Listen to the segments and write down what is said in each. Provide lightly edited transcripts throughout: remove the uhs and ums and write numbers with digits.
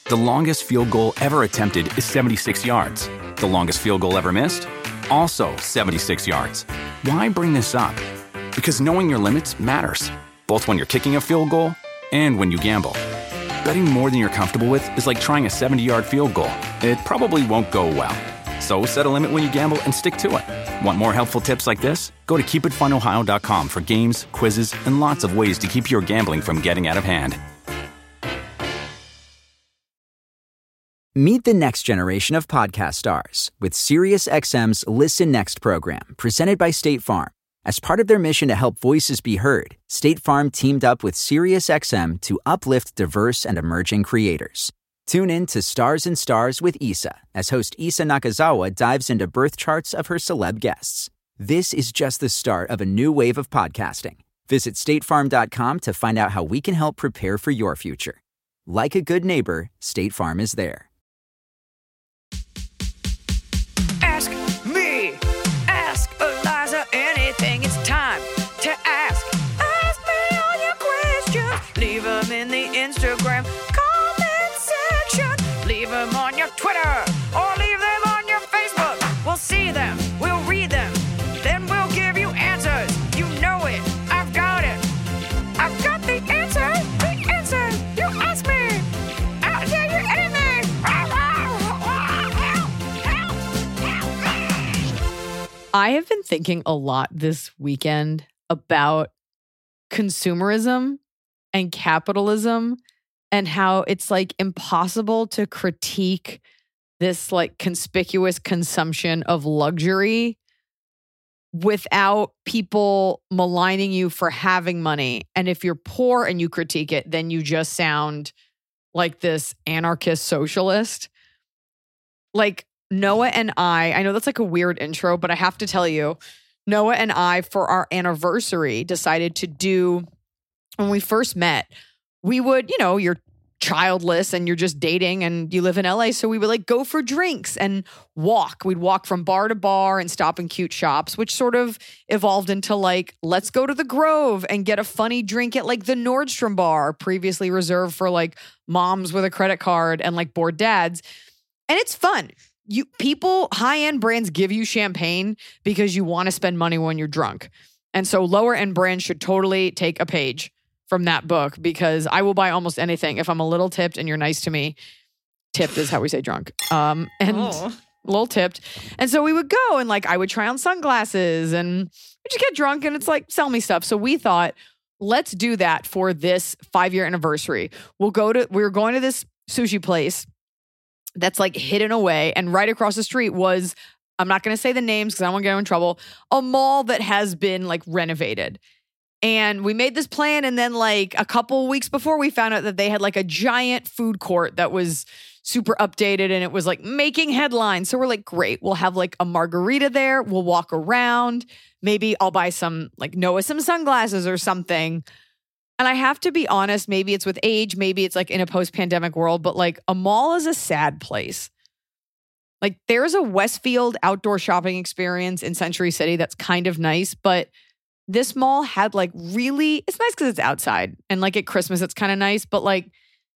The longest field goal ever attempted is 76 yards. The longest field goal ever missed? Also 76 yards. Why bring this up? Because knowing your limits matters, both when you're kicking a field goal and when you gamble. Betting more than you're comfortable with is like trying a 70-yard field goal. It probably won't go well. So set a limit when you gamble and stick to it. Want more helpful tips like this? Go to keepitfunohio.com for games, quizzes, and lots of ways to keep your gambling from getting out of hand. Meet the next generation of podcast stars with SiriusXM's Listen Next program, presented by State Farm. As part of their mission to help voices be heard, State Farm teamed up with SiriusXM to uplift diverse and emerging creators. Tune in to Stars and Stars with Issa, as host Issa Nakazawa dives into birth charts of her celeb guests. This is just the start of a new wave of podcasting. Visit statefarm.com to find out how we can help prepare for your future. Like a good neighbor, State Farm is there. Ask me, ask Eliza anything. It's time to ask. Ask me all your questions. Leave them in the Instagram comment section. Leave them on your Twitter or leave them on your Facebook. We'll see them, we'll read them, then we'll give you answers. You know it, I've got it. I've got the answer, you ask me. I'll tell you anything. I have been thinking a lot this weekend about consumerism and capitalism and how it's like impossible to critique this like conspicuous consumption of luxury without people maligning you for having money. And if you're poor and you critique it, then you just sound like this anarchist socialist. Like, Noah and I know that's like a weird intro, but I have to tell you, Noah and I, for our anniversary, decided to do, when we first met, we would, you're childless and you're just dating and you live in LA. So we would like go for drinks and walk. We'd walk from bar to bar and stop in cute shops, which sort of evolved into like, let's go to the Grove and get a funny drink at like the Nordstrom bar, previously reserved for like moms with a credit card and like bored dads. And it's fun. People, high-end brands give you champagne because you want to spend money when you're drunk. And so lower-end brands should totally take a page from that book because I will buy almost anything if I'm a little tipped and you're nice to me. Tipped is how we say drunk. A little tipped. And so we would go and like I would try on sunglasses and we just get drunk and it's like, sell me stuff. So we thought, let's do that for this 5-year anniversary. We were going to this sushi place that's like hidden away. And right across the street was, I'm not going to say the names because I don't want to get in trouble, a mall that has been like renovated. And we made this plan. And then like a couple weeks before we found out that they had like a giant food court that was super updated and it was like making headlines. So we're like, great, we'll have like a margarita there. We'll walk around. Maybe I'll buy some Noah some sunglasses or something. And I have to be honest, maybe it's with age, maybe it's like in a post-pandemic world, but like a mall is a sad place. Like there's a Westfield outdoor shopping experience in Century City that's kind of nice, but this mall had like really, it's nice because it's outside and like at Christmas it's kind of nice, but like,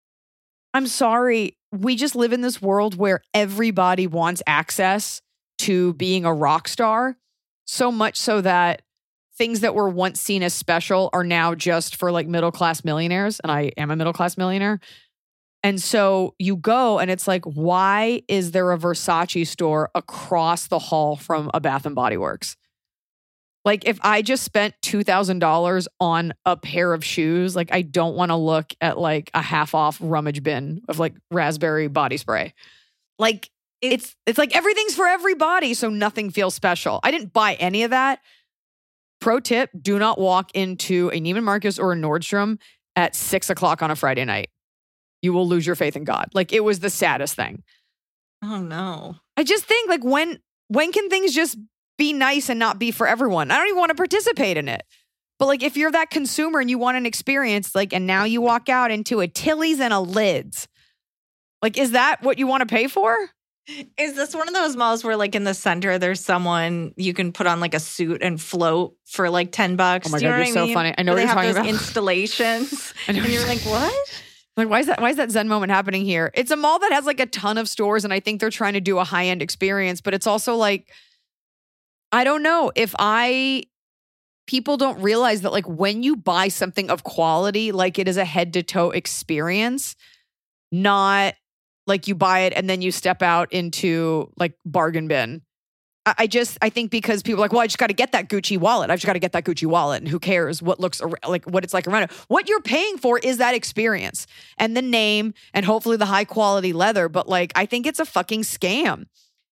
I'm sorry, we just live in this world where everybody wants access to being a rock star, so much so that things that were once seen as special are now just for like middle-class millionaires. And I am a middle-class millionaire. And so you go and it's like, why is there a Versace store across the hall from a Bath and Body Works? Like if I just spent $2,000 on a pair of shoes, like I don't want to look at like a half off rummage bin of like raspberry body spray. Like it's like everything's for everybody. So nothing feels special. I didn't buy any of that. Pro tip, do not walk into a Neiman Marcus or a Nordstrom at 6:00 on a Friday night. You will lose your faith in God. Like it was the saddest thing. Oh no. I just think like when can things just be nice and not be for everyone? I don't even want to participate in it. But like if you're that consumer and you want an experience, like and now you walk out into a Tilly's and a Lids. Like is that what you want to pay for? Is this one of those malls where like in the center there's someone you can put on like a suit and float for like $10? Oh my God, you're so funny. I know what you're talking about. Installations. And you're like, what? Like, why is that Zen moment happening here? It's a mall that has like a ton of stores, and I think they're trying to do a high-end experience, but it's also like, I don't know if people don't realize that like when you buy something of quality, like it is a head-to-toe experience, not like you buy it and then you step out into like bargain bin. I think because people are like, well, I just got to get that Gucci wallet. I've just got to get that Gucci wallet. And who cares what looks like, what it's like around it. What you're paying for is that experience and the name and hopefully the high quality leather. But like, I think it's a fucking scam.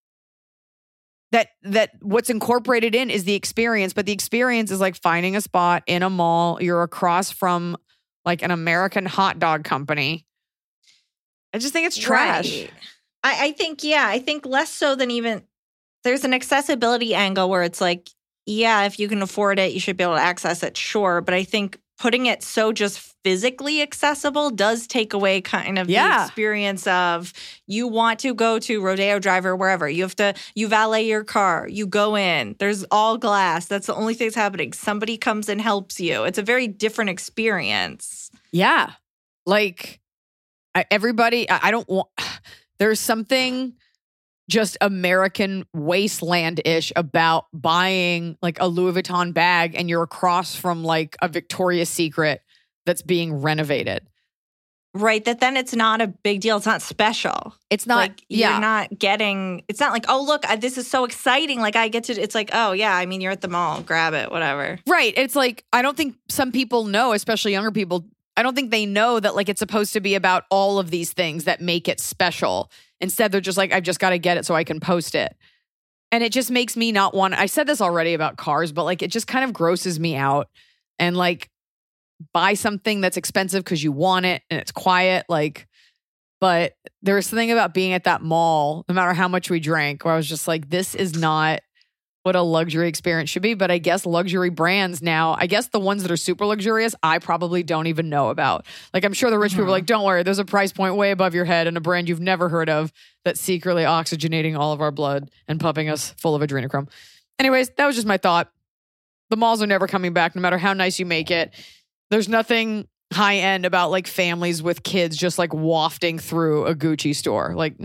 That what's incorporated in is the experience, but the experience is like finding a spot in a mall. You're across from like an American hot dog company. I just think it's trash. Right. I think less so than even... There's an accessibility angle where it's like, yeah, if you can afford it, you should be able to access it, sure. But I think putting it so just physically accessible does take away kind of the experience of you want to go to Rodeo Drive or wherever. You valet your car, you go in, there's all glass. That's the only thing that's happening. Somebody comes and helps you. It's a very different experience. Yeah. Like I don't want, there's something just American wasteland-ish about buying like a Louis Vuitton bag and you're across from like a Victoria's Secret that's being renovated. Right, that then it's not a big deal. It's not special. It's not, like, you're not getting, it's not like, oh, look, this is so exciting. Like I get to, it's like, oh yeah, I mean, you're at the mall, grab it, whatever. Right. It's like, I don't think some people know, especially younger people, I don't think they know that like it's supposed to be about all of these things that make it special. Instead, they're just like, I've just got to get it so I can post it. And it just makes me not want, I said this already about cars, but like it just kind of grosses me out. And like buy something that's expensive because you want it and it's quiet. Like, but there was something about being at that mall, no matter how much we drank, where I was just like, this is not what a luxury experience should be. But I guess luxury brands now, I guess the ones that are super luxurious, I probably don't even know about. Like I'm sure the rich people are like, don't worry, there's a price point way above your head and a brand you've never heard of that's secretly oxygenating all of our blood and pumping us full of adrenochrome. Anyways, that was just my thought. The malls are never coming back, no matter how nice you make it. There's nothing high end about like families with kids just like wafting through a Gucci store. Like,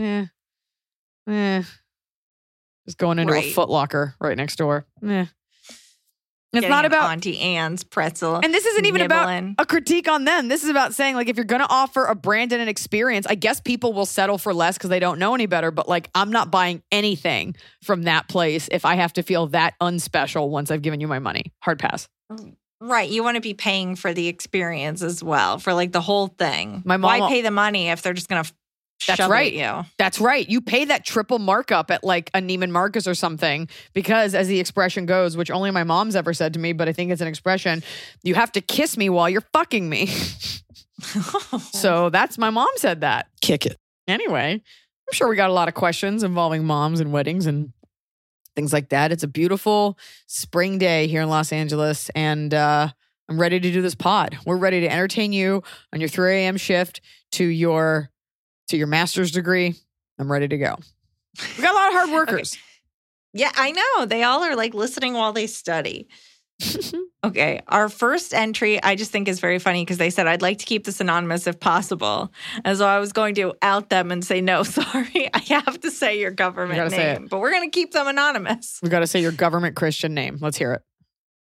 just going into a Foot Locker right next door. It's Getting not about Auntie Anne's pretzel. And this isn't even about a critique on them. This is about saying like, if you're going to offer a brand and an experience, I guess people will settle for less because they don't know any better. But like, I'm not buying anything from that place if I have to feel that unspecial once I've given you my money. Hard pass. Right. You want to be paying for the experience as well, for like the whole thing. My mom, why pay the money if they're just going to shove it at you? That's right. You pay that triple markup at like a Neiman Marcus or something because, as the expression goes, which only my mom's ever said to me, but I think it's an expression, you have to kiss me while you're fucking me. So that's, my mom said that. Kick it. Anyway, I'm sure we got a lot of questions involving moms and weddings and things like that. It's a beautiful spring day here in Los Angeles, and I'm ready to do this pod. We're ready to entertain you on your 3 a.m. shift to your master's degree. I'm ready to go. We got a lot of hard workers. Okay. Yeah, I know. They all are like listening while they study. Okay, our first entry I just think is very funny because they said, I'd like to keep this anonymous if possible. And so I was going to out them and say, no, sorry, I have to say your government name. But we're going to keep them anonymous. We got to say your government Christian name. Let's hear it.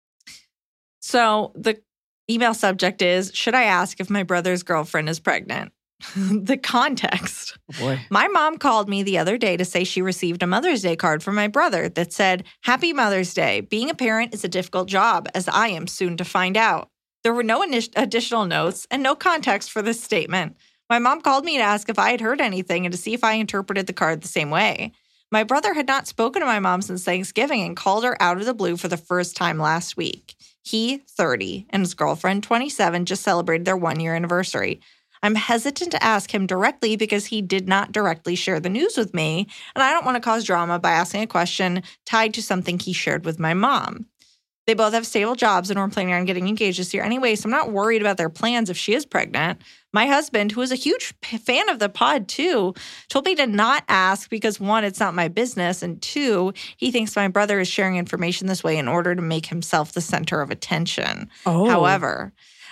So the email subject is, should I ask if my brother's girlfriend is pregnant? The context. Oh boy. My mom called me the other day to say she received a Mother's Day card from my brother that said, Happy Mother's Day. Being a parent is a difficult job, as I am soon to find out. There were no additional notes and no context for this statement. My mom called me to ask if I had heard anything and to see if I interpreted the card the same way. My brother had not spoken to my mom since Thanksgiving and called her out of the blue for the first time last week. He, 30, and his girlfriend, 27, just celebrated their 1-year anniversary. I'm hesitant to ask him directly because he did not directly share the news with me, and I don't want to cause drama by asking a question tied to something he shared with my mom. They both have stable jobs and we're planning on getting engaged this year anyway, so I'm not worried about their plans if she is pregnant. My husband, who is a huge fan of the pod too, told me to not ask because 1, it's not my business, and 2, he thinks my brother is sharing information this way in order to make himself the center of attention. Oh. However,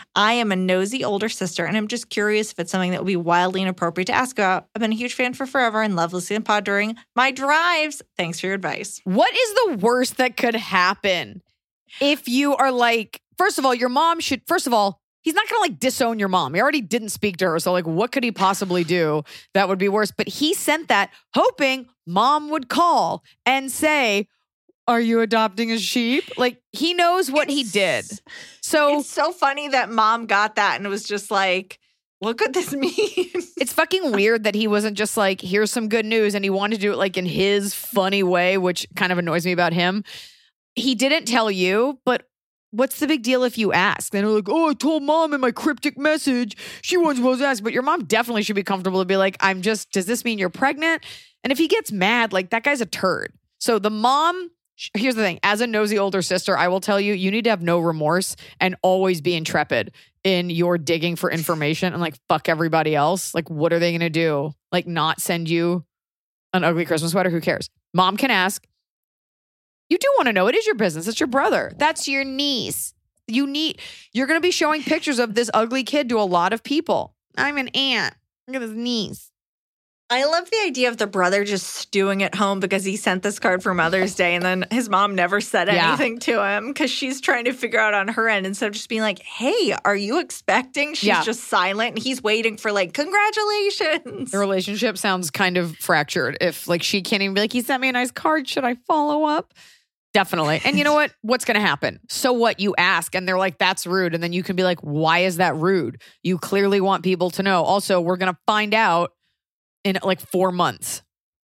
I am a nosy older sister, and I'm just curious if it's something that would be wildly inappropriate to ask about. I've been a huge fan for forever and love listening to the pod during my drives. Thanks for your advice. What is the worst that could happen if you are like, first of all, your mom should, first of all, he's not going to like disown your mom. He already didn't speak to her. So like, what could he possibly do that would be worse? But he sent that hoping mom would call and say, are you adopting a sheep? Like, he knows what he did. So it's so funny that mom got that and was just like, what could this mean? It's fucking weird that he wasn't just like, here's some good news. And he wanted to do it like in his funny way, which kind of annoys me about him. He didn't tell you, but what's the big deal if you ask? Then they're like, oh, I told mom in my cryptic message. She wasn't supposed to ask. But your mom definitely should be comfortable to be like, does this mean you're pregnant? And if he gets mad, like that guy's a turd. So the mom, here's the thing. As a nosy older sister, I will tell you, you need to have no remorse and always be intrepid in your digging for information and like fuck everybody else. Like, what are they going to do? Like not send you an ugly Christmas sweater? Who cares? Mom can ask. You do want to know. It is your business. It's your brother. That's your niece. You're going to be showing pictures of this ugly kid to a lot of people. I'm an aunt. Look at this niece. I love the idea of the brother just stewing at home because he sent this card for Mother's Day and then his mom never said anything to him because she's trying to figure out on her end instead of just being like, hey, are you expecting? She's just silent and he's waiting for like, congratulations. The relationship sounds kind of fractured if like she can't even be like, he sent me a nice card. Should I follow up? Definitely. And you know what? What's going to happen? So what? You ask and they're like, that's rude. And then you can be like, why is that rude? You clearly want people to know. Also, we're going to find out in like 4 months.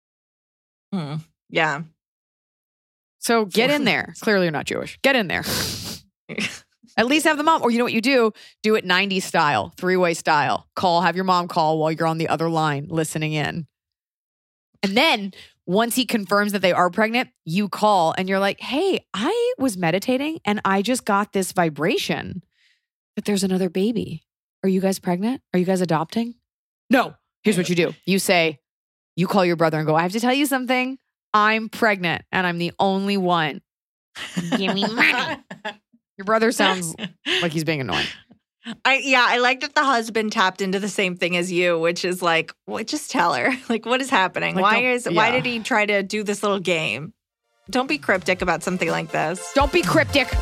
Yeah. So get in there. Clearly you're not Jewish. Get in there. At least have the mom. Or you know what you do? Do it 90s style, 3-way style. Have your mom call while you're on the other line listening in. And then once he confirms that they are pregnant, you call and you're like, hey, I was meditating and I just got this vibration that there's another baby. Are you guys pregnant? Are you guys adopting? No. Here's what you do. You call your brother and go, I have to tell you something. I'm pregnant and I'm the only one. Give me money. Your brother sounds like he's being annoying. I like that the husband tapped into the same thing as you, which is like, well, just tell her. Like, what is happening? Like, why did he try to do this little game? Don't be cryptic about something like this. Don't be cryptic.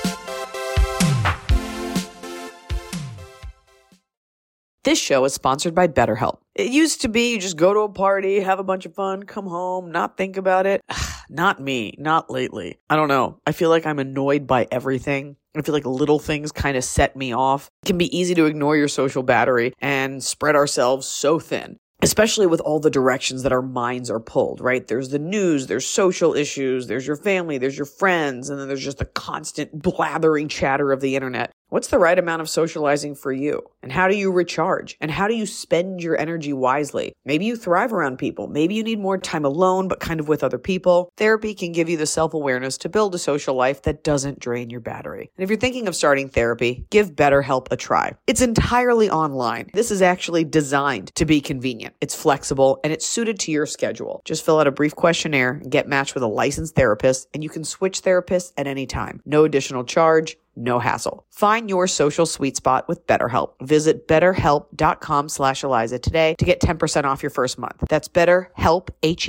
This show is sponsored by BetterHelp. It used to be you just go to a party, have a bunch of fun, come home, not think about it. Not me, not lately. I don't know. I feel like I'm annoyed by everything. I feel like little things kind of set me off. It can be easy to ignore your social battery and spread ourselves so thin, especially with all the directions that our minds are pulled, right? There's the news, there's social issues, there's your family, there's your friends, and then there's just the constant blathering chatter of the internet. What's the right amount of socializing for you? And how do you recharge? And how do you spend your energy wisely? Maybe you thrive around people. Maybe you need more time alone, but kind of with other people. Therapy can give you the self-awareness to build a social life that doesn't drain your battery. And if you're thinking of starting therapy, give BetterHelp a try. It's entirely online. This is actually designed to be convenient. It's flexible and it's suited to your schedule. Just fill out a brief questionnaire and get matched with a licensed therapist, and you can switch therapists at any time. No additional charge. No hassle. Find your social sweet spot with BetterHelp. Visit betterhelp.com/Eliza today to get 10% off your first month. That's BetterHelp,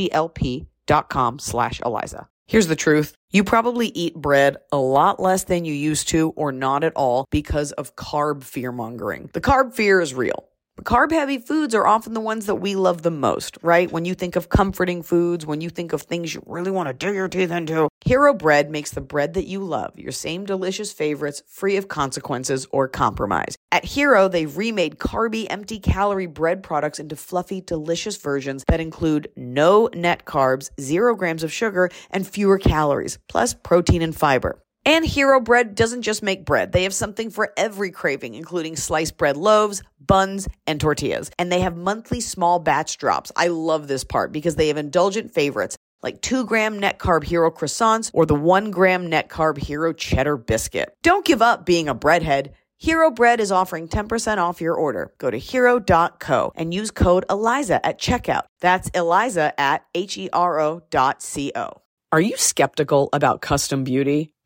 HELP.com/Eliza. Here's the truth. You probably eat bread a lot less than you used to or not at all because of carb fear mongering. The carb fear is real. But carb-heavy foods are often the ones that we love the most, right? When you think of comforting foods, when you think of things you really want to dig your teeth into, Hero Bread makes the bread that you love, your same delicious favorites, free of consequences or compromise. At Hero, they've remade carby, empty-calorie bread products into fluffy, delicious versions that include no net carbs, 0 grams of sugar, and fewer calories, plus protein and fiber. And Hero Bread doesn't just make bread. They have something for every craving, including sliced bread loaves, buns, and tortillas. And they have monthly small batch drops. I love this part because they have indulgent favorites like 2-gram net carb Hero croissants or the 1-gram net carb Hero cheddar biscuit. Don't give up being a breadhead. Hero Bread is offering 10% off your order. Go to hero.co and use code ELIZA at checkout. That's ELIZA at HERO.co. Are you skeptical about custom beauty?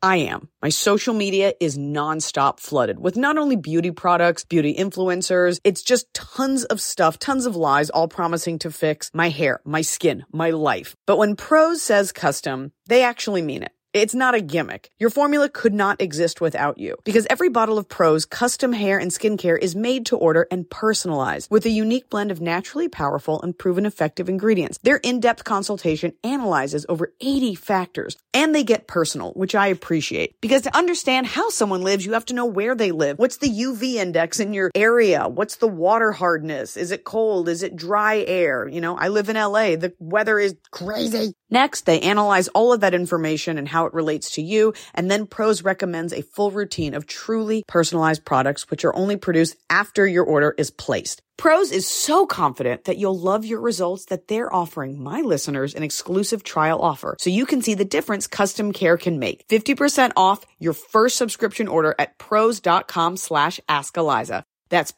I am. My social media is nonstop flooded with not only beauty products, beauty influencers, it's just tons of stuff, tons of lies, all promising to fix my hair, my skin, my life. But when Prose says custom, they actually mean it. It's not a gimmick. Your formula could not exist without you because every bottle of Prose custom hair and skincare is made to order and personalized with a unique blend of naturally powerful and proven effective ingredients. Their in-depth consultation analyzes over 80 factors and they get personal, which I appreciate because to understand how someone lives, you have to know where they live. What's the UV index in your area? What's the water hardness? Is it cold? Is it dry air? You know, I live in LA. The weather is crazy. Next, they analyze all of that information and how it relates to you, and then Prose recommends a full routine of truly personalized products which are only produced after your order is placed. Prose is so confident that you'll love your results that they're offering my listeners an exclusive trial offer so you can see the difference custom care can make. 50% off your first subscription order at prose.com/askeliza. That's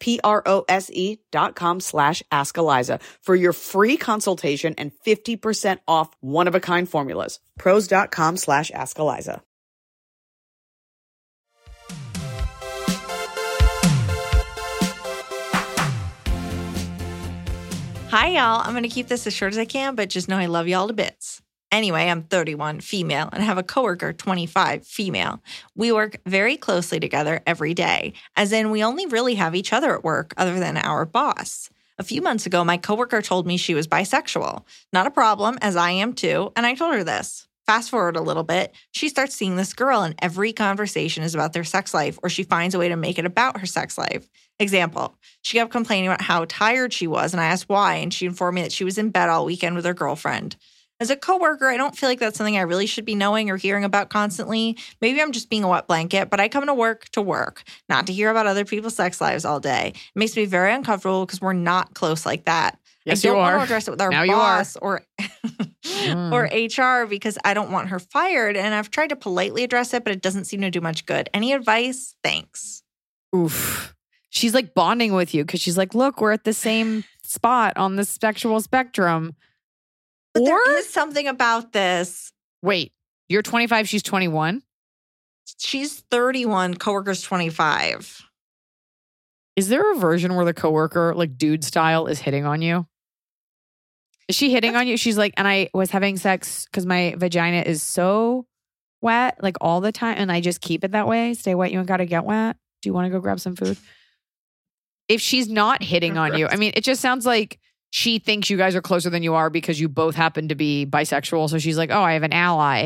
prose.com/askeliza for your free consultation and 50% off one-of-a-kind formulas. Prose.com/askeliza. Hi, y'all. I'm going to keep this as short as I can, but just know I love y'all to bits. Anyway, I'm 31, female, and have a coworker, 25, female. We work very closely together every day, as in we only really have each other at work other than our boss. A few months ago, my coworker told me she was bisexual. Not a problem, as I am too, and I told her this. Fast forward a little bit, she starts seeing this girl and every conversation is about their sex life or she finds a way to make it about her sex life. Example, she kept complaining about how tired she was and I asked why and she informed me that she was in bed all weekend with her girlfriend. As a coworker, I don't feel like that's something I really should be knowing or hearing about constantly. Maybe I'm just being a wet blanket, but I come to work, not to hear about other people's sex lives all day. It makes me very uncomfortable because we're not close like that. Yes, I don't you want are. to address it with our Now boss or HR because I don't want her fired. And I've tried to politely address it, but it doesn't seem to do much good. Any advice? Thanks. Oof. She's like bonding with you because she's like, look, we're at the same spot on the sexual spectrum. But Or there is something about this. wait, you're 25, she's 21. She's 31, coworker's 25. Is there a version where the coworker, like dude style, is hitting on you? Is she hitting on you? She's like, and I was having sex because my vagina is so wet, like all the time, and I just keep it that way. Stay wet, you ain't gotta get wet. Do you want to go grab some food? If she's not hitting on you, I mean, it just sounds like she thinks you guys are closer than you are because you both happen to be bisexual. So she's like, oh, I have an ally.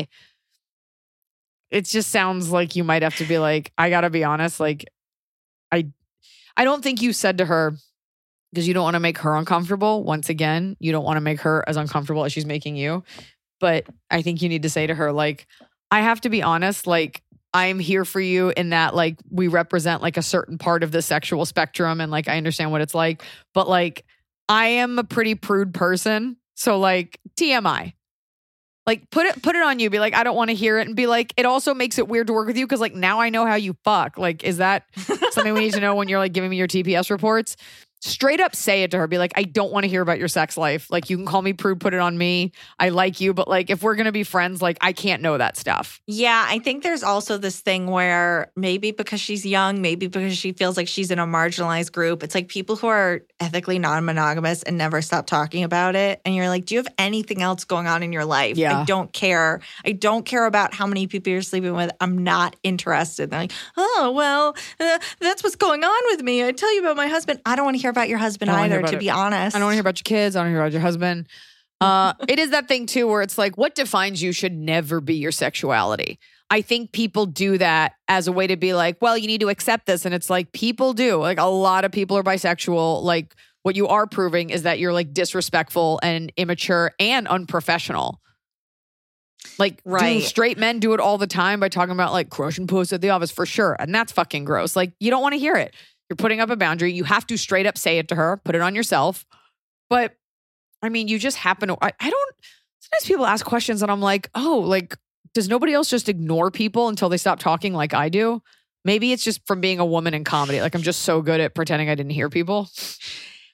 It just sounds like you might have to be like, I gotta be honest, like, I don't think you said to her, because you don't want to make her uncomfortable. Once again, you don't want to make her as uncomfortable as she's making you. But I think you need to say to her, like, I have to be honest, like, I'm here for you in that, like, we represent like a certain part of the sexual spectrum and like, I understand what it's like. But like, I am a pretty prude person. So like, TMI. Like, put it on you. Be like, I don't want to hear it. And be like, it also makes it weird to work with you because like, now I know how you fuck. Like, is that something we need to know when you're like giving me your TPS reports? Straight up say it to her. Be like, I don't want to hear about your sex life. Like, you can call me prude, put it on me. I like you. But like, if we're going to be friends, like, I can't know that stuff. Yeah, I think there's also this thing where maybe because she's young, maybe because she feels like she's in a marginalized group, it's like people who are ethically non-monogamous and never stop talking about it. And you're like, do you have anything else going on in your life? Yeah. I don't care. I don't care about how many people you're sleeping with. I'm not interested. They're like, oh, well, that's what's going on with me. I tell you about my husband. I don't want to hear about your husband either, to be honest. I don't want to hear about your kids. I don't want to hear about your husband. It is that thing too where it's like, what defines you should never be your sexuality. I think people do that as a way to be like, well, you need to accept this. And it's like, people do. Like, a lot of people are bisexual. Like, what you are proving is that you're like disrespectful and immature and unprofessional. Like, Right. do straight men do it all the time by talking about like crushing puss at the office? For sure. And that's fucking gross. Like, you don't want to hear it. You're putting up a boundary. You have to straight up say it to her, put it on yourself. But I mean, you just happen to, I don't, sometimes people ask questions and I'm like, oh, like, does nobody else just ignore people until they stop talking like I do? Maybe it's just from being a woman in comedy. Like, I'm just so good at pretending I didn't hear people.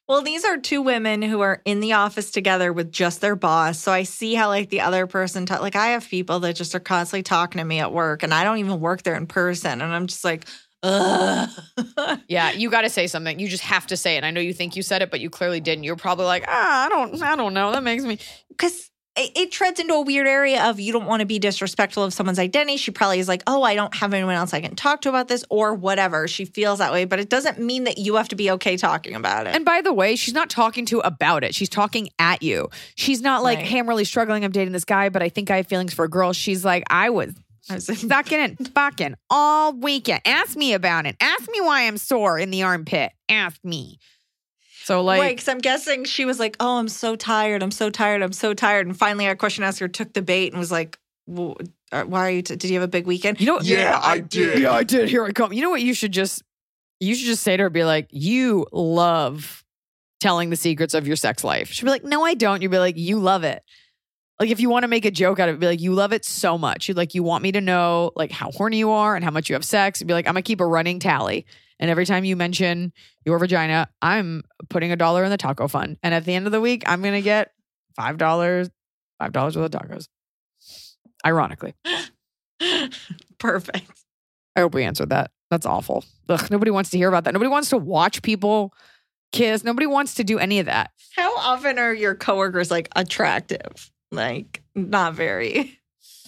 Well, these are two women who are in the office together with just their boss. So I see how like the other person, like I have people that just are constantly talking to me at work and I don't even work there in person. And I'm just like, ugh. Yeah, you got to say something. You just have to say it. I know you think you said it, but you clearly didn't. You're probably like, I don't know. That makes me. Because it treads into a weird area of you don't want to be disrespectful of someone's identity. She probably is like, oh, I don't have anyone else I can talk to about this or whatever. She feels that way, but it doesn't mean that you have to be okay talking about it. And by the way, she's not talking to about it. She's talking at you. She's not like, hey, I'm really struggling. I'm dating this guy, but I think I have feelings for a girl. She's like, I was sucking and fucking all weekend. Ask me about it. Ask me why I'm sore in the armpit. Ask me. So like, right, because I'm guessing she was like, oh, I'm so tired. I'm so tired. I'm so tired. And finally, our question asker took the bait and was like, well, why are you, did you have a big weekend? You know, Yeah, I did. Yeah, I did. Here I come. You know what you should just say to her, be like, you love telling the secrets of your sex life. She'll be like, no, I don't. You'll be like, you love it. Like if you want to make a joke out of it, be like, you love it so much. You're like, you want me to know like how horny you are and how much you have sex. You'd be like, I'm going to keep a running tally. And every time you mention your vagina, I'm putting $1 in the taco fund. And at the end of the week, I'm going to get $5 worth of tacos. Ironically. Perfect. I hope we answered that. That's awful. Ugh, nobody wants to hear about that. Nobody wants to watch people kiss. Nobody wants to do any of that. How often are your coworkers like attractive? Like not very.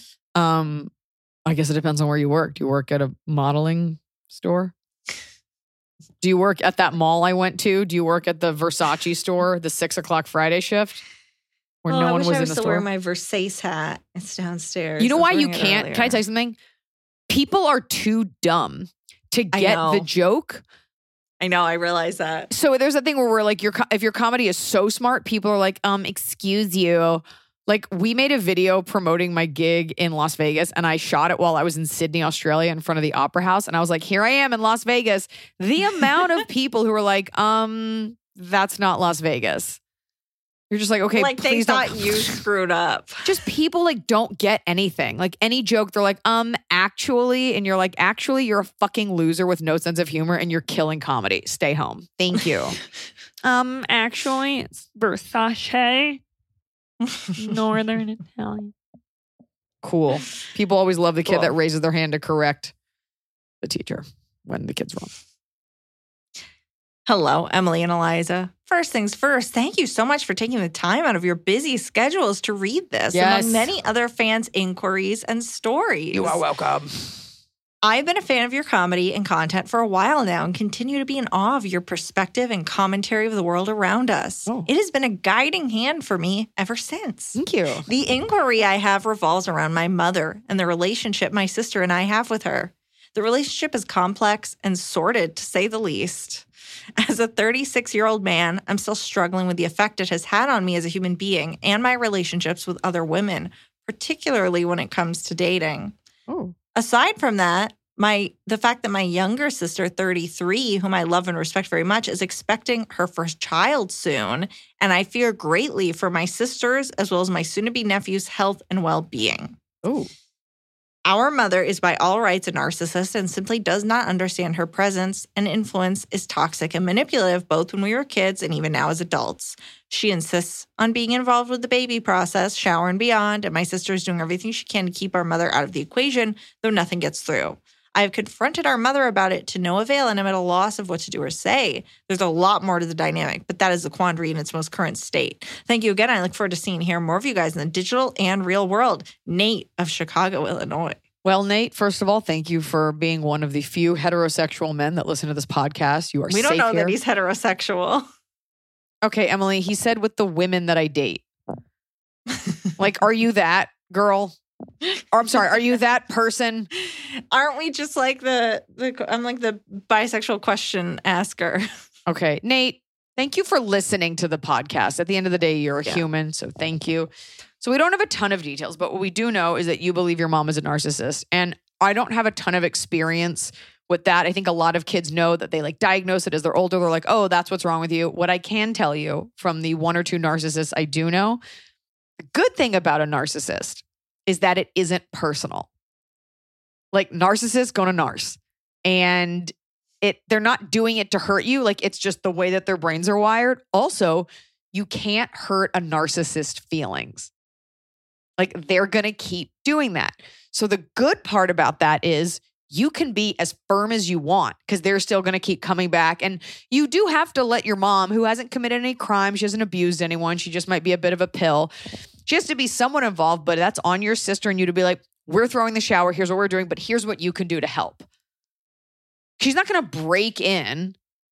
I guess it depends on where you work. Do you work at a modeling store? Do you work at that mall I went to? Do you work at the Versace store, the 6 o'clock Friday shift? Where no one was in the still store? wearing my Versace hat. It's downstairs. You know I was why you wearing it can't? earlier. Can I tell you something? People are too dumb to I get know. the joke. I know. I realize that. So there's a thing where we're like, if your comedy is so smart, people are like, excuse you. Like we made a video promoting my gig in Las Vegas and I shot it while I was in Sydney, Australia in front of the Opera House. And I was like, here I am in Las Vegas. The amount of people who were like, that's not Las Vegas. You're just like, okay, Like they please thought don't. you screwed up. Just people like don't get anything. Like any joke, they're like, actually. And you're like, actually, you're a fucking loser with no sense of humor and you're killing comedy. Stay home. Thank you. Actually, it's Versace. Northern Italian. Cool. People always love the kid Cool. that raises their hand to correct the teacher when the kid's wrong. Hello, Emily and Eliza. First things first, thank you so much for taking the time out of your busy schedules to read this, Yes. among many other fans' inquiries and stories. You are welcome. I've been a fan of your comedy and content for a while now and continue to be in awe of your perspective and commentary of the world around us. Oh. It has been a guiding hand for me ever since. Thank you. The inquiry I have revolves around my mother and the relationship my sister and I have with her. The relationship is complex and sordid, to say the least. As a 36-year-old man, I'm still struggling with the effect it has had on me as a human being and my relationships with other women, particularly when it comes to dating. Oh. Aside from that, the fact that my younger sister, 33, whom I love and respect very much, is expecting her first child soon, and I fear greatly for my sister's as well as my soon-to-be nephew's health and well-being. Oh. Our mother is by all rights a narcissist and simply does not understand her presence and influence is toxic and manipulative both when we were kids and even now as adults. She insists on being involved with the baby process, shower and beyond, and my sister is doing everything she can to keep our mother out of the equation, though nothing gets through. I have confronted our mother about it to no avail and I'm at a loss of what to do or say. There's a lot more to the dynamic, but that is the quandary in its most current state. Thank you again. I look forward to seeing and hearing more of you guys in the digital and real world. Nate of Chicago, Illinois. Well, Nate, first of all, thank you for being one of the few heterosexual men that listen to this podcast. You are We don't safe know here. that he's heterosexual. Okay, Emily, he said with the women that I date. Like, are you that girl? Or I'm sorry, are you that person? Aren't we just like I'm like the bisexual question asker. Okay, Nate, thank you for listening to the podcast. At the end of the day, you're a Yeah. human, so thank you. So we don't have a ton of details, but what we do know is that you believe your mom is a narcissist. And I don't have a ton of experience with that. I think a lot of kids know that they like diagnose it as they're older. They're like, oh, that's what's wrong with you. What I can tell you from the 1 or 2 narcissists I do know, the good thing about a narcissist is that it isn't personal. Like narcissists go to narc. And they're not doing it to hurt you. Like it's just the way that their brains are wired. Also, you can't hurt a narcissist's feelings. Like they're going to keep doing that. So the good part about that is you can be as firm as you want because they're still going to keep coming back. And you do have to let your mom, who hasn't committed any crime, she hasn't abused anyone, she just might be a bit of a pill. She has to be somewhat involved, but that's on your sister and you to be like, we're throwing the shower, here's what we're doing, but here's what you can do to help. She's not going to break in.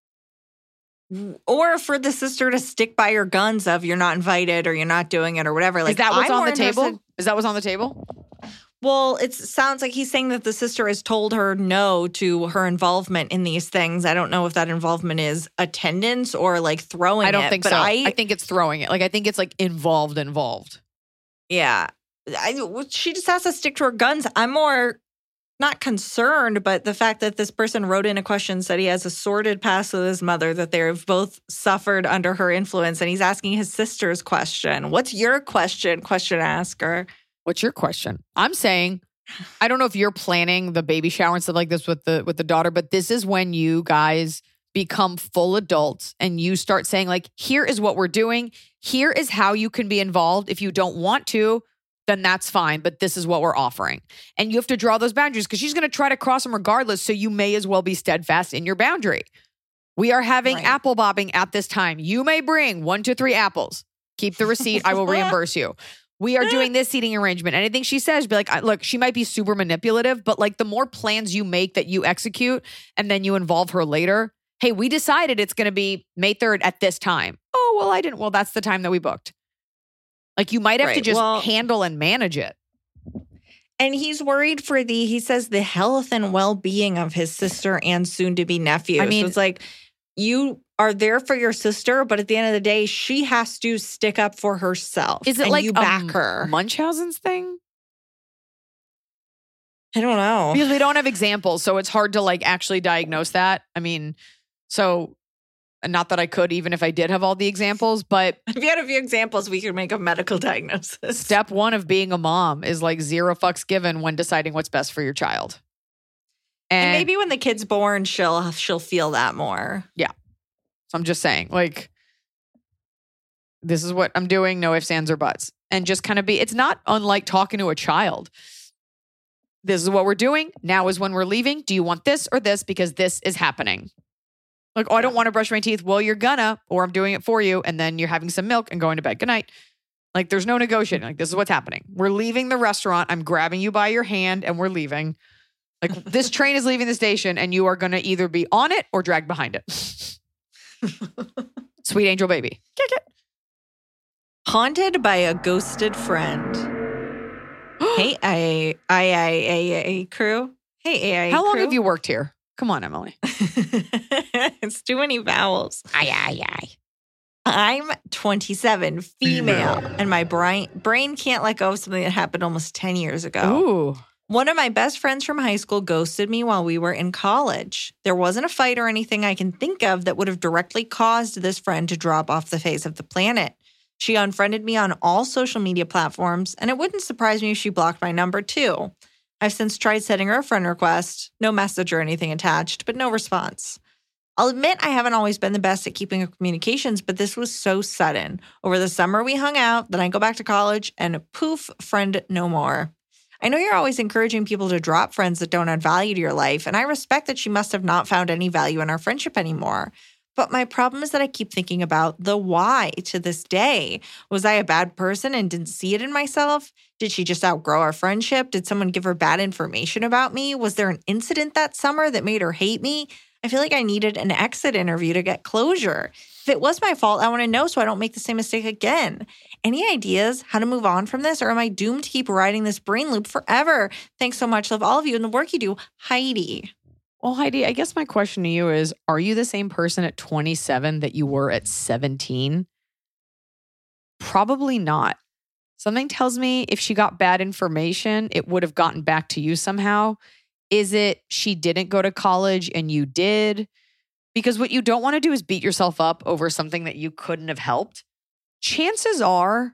Or for the sister to stick by her guns of you're not invited or you're not doing it or whatever. Like, is that what's I'm on the more table? interested- Is that what's on the table? Well, it sounds like he's saying that the sister has told her no to her involvement in these things. I don't know if that involvement is attendance or like throwing it. I don't think but so. I think it's throwing it. Like I think it's like involved. Yeah. She just has to stick to her guns. I'm more not concerned, but the fact that this person wrote in a question, said he has a sordid past with his mother, that they've both suffered under her influence, and he's asking his sister's question. What's your question asker? What's your question? I'm saying, I don't know if you're planning the baby shower and stuff like this with the daughter, but this is when you guys become full adults and you start saying like, here is what we're doing. Here is how you can be involved. If you don't want to, then that's fine. But this is what we're offering. And you have to draw those boundaries because she's going to try to cross them regardless. So you may as well be steadfast in your boundary. We are having apple bobbing at this time. You may bring 1 to 3 apples. Keep the receipt. I will reimburse you. We are doing this seating arrangement. Anything she says, be like, look, she might be super manipulative, but like the more plans you make that you execute and then you involve her later. Hey, we decided it's going to be May 3rd at this time. Oh, well, I didn't. Well, that's the time that we booked. Like you might have to just handle and manage it. And he's worried for he says the health and well-being of his sister and soon-to-be nephew. I mean, so it's like you are there for your sister, but at the end of the day, she has to stick up for herself. Is it like you back her? Munchausen's thing? I don't know. Because we don't have examples, so it's hard to like actually diagnose that. I mean, so not that I could, even if I did have all the examples, but if you had a few examples, we could make a medical diagnosis. Step 1 of being a mom is like 0 fucks given when deciding what's best for your child. And maybe when the kid's born, she'll feel that more. Yeah. So I'm just saying, like, this is what I'm doing, no ifs, ands, or buts. And just kind of it's not unlike talking to a child. This is what we're doing. Now is when we're leaving. Do you want this or this? Because this is happening. Like, oh, I don't want to brush my teeth. Well, you're gonna, or I'm doing it for you. And then you're having some milk and going to bed. Good night. Like, there's no negotiating. Like, this is what's happening. We're leaving the restaurant. I'm grabbing you by your hand and we're leaving. Like, this train is leaving the station and you are going to either be on it or dragged behind it. Sweet angel baby. Haunted by a ghosted friend. Hey, AIA crew. Hey, AIA How long crew. have you worked here? Come on, Emily. It's too many vowels. Aye. I'm 27, female, and my brain can't let go of something that happened almost 10 years ago. Ooh. One of my best friends from high school ghosted me while we were in college. There wasn't a fight or anything I can think of that would have directly caused this friend to drop off the face of the planet. She unfriended me on all social media platforms, and it wouldn't surprise me if she blocked my number too. I've since tried sending her a friend request, no message or anything attached, but no response. I'll admit I haven't always been the best at keeping up communications, but this was so sudden. Over the summer we hung out, then I go back to college, and poof, friend no more. I know you're always encouraging people to drop friends that don't add value to your life, and I respect that she must have not found any value in our friendship anymore. But my problem is that I keep thinking about the why to this day. Was I a bad person and didn't see it in myself? Did she just outgrow our friendship? Did someone give her bad information about me? Was there an incident that summer that made her hate me? I feel like I needed an exit interview to get closure. If it was my fault, I want to know so I don't make the same mistake again. Any ideas how to move on from this, or am I doomed to keep riding this brain loop forever? Thanks so much. Love all of you and the work you do. Heidi. Well, Heidi, I guess my question to you is, are you the same person at 27 that you were at 17? Probably not. Something tells me if she got bad information, it would have gotten back to you somehow. Is it she didn't go to college and you did? Because what you don't want to do is beat yourself up over something that you couldn't have helped. Chances are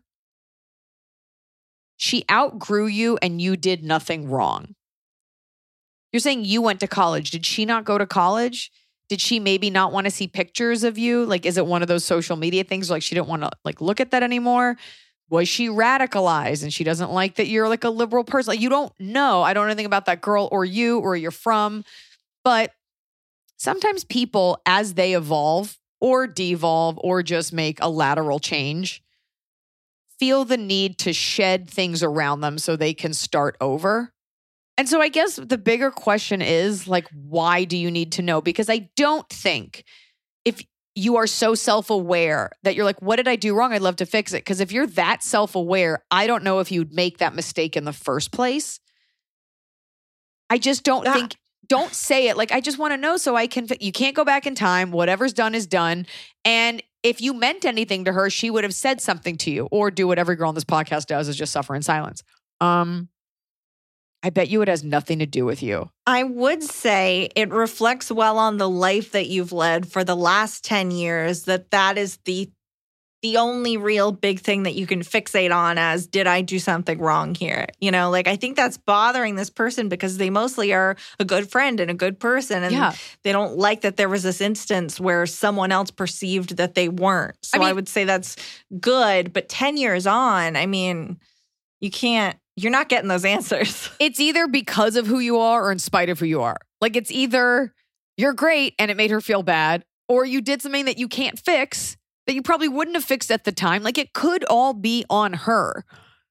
she outgrew you and you did nothing wrong. You're saying you went to college. Did she not go to college? Did she maybe not want to see pictures of you? Like, is it one of those social media things? Like she didn't want to like look at that anymore? Was she radicalized and she doesn't like that you're like a liberal person? Like, you don't know. I don't know anything about that girl or you or where you're from. But sometimes people, as they evolve or devolve or just make a lateral change, feel the need to shed things around them so they can start over. And so I guess the bigger question is like, why do you need to know? Because I don't think if you are so self-aware that you're like, what did I do wrong? I'd love to fix it. Because if you're that self-aware, I don't know if you'd make that mistake in the first place. I just don't think, don't say it. Like, I just want to know so I can, you can't go back in time. Whatever's done is done. And if you meant anything to her, she would have said something to you, or do what every girl on this podcast does, is just suffer in silence. I bet you it has nothing to do with you. I would say it reflects well on the life that you've led for the last 10 years, that is the only real big thing that you can fixate on as, did I do something wrong here? You know, like, I think that's bothering this person because they mostly are a good friend and a good person. And they don't like that there was this instance where someone else perceived that they weren't. So I would say that's good. But 10 years on, I mean, you're not getting those answers. It's either because of who you are or in spite of who you are. Like, it's either you're great and it made her feel bad, or you did something that you can't fix that you probably wouldn't have fixed at the time. Like, it could all be on her.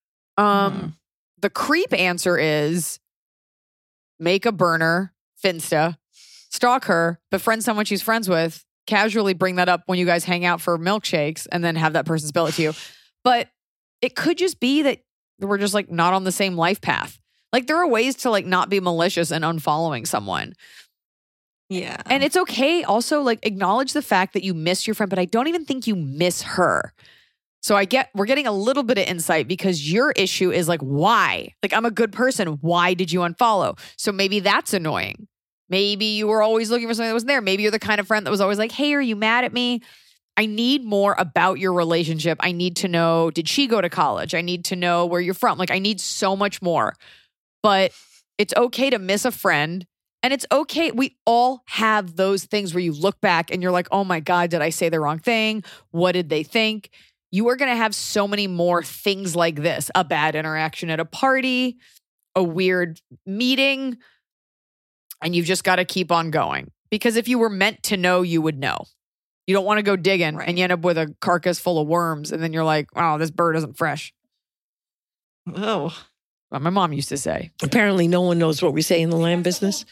The creep answer is make a burner, Finsta, stalk her, befriend someone she's friends with, casually bring that up when you guys hang out for milkshakes, and then have that person spill it to you. But it could just be that we're just like not on the same life path. Like, there are ways to like not be malicious and unfollowing someone. Yeah. And it's okay. Also, like, acknowledge the fact that you miss your friend, but I don't even think you miss her. So we're getting a little bit of insight because your issue is like, why? Like, I'm a good person. Why did you unfollow? So maybe that's annoying. Maybe you were always looking for something that wasn't there. Maybe you're the kind of friend that was always like, hey, are you mad at me? I need more about your relationship. I need to know, did she go to college? I need to know where you're from. Like, I need so much more. But it's okay to miss a friend. And it's okay. We all have those things where you look back and you're like, oh my God, did I say the wrong thing? What did they think? You are going to have so many more things like this. A bad interaction at a party, a weird meeting. And you've just got to keep on going. Because if you were meant to know, you would know. You don't want to go digging and you end up with a carcass full of worms. And then you're like, wow, this bird isn't fresh. Oh. Well, my mom used to say. Apparently no one knows what we say in the lamb business.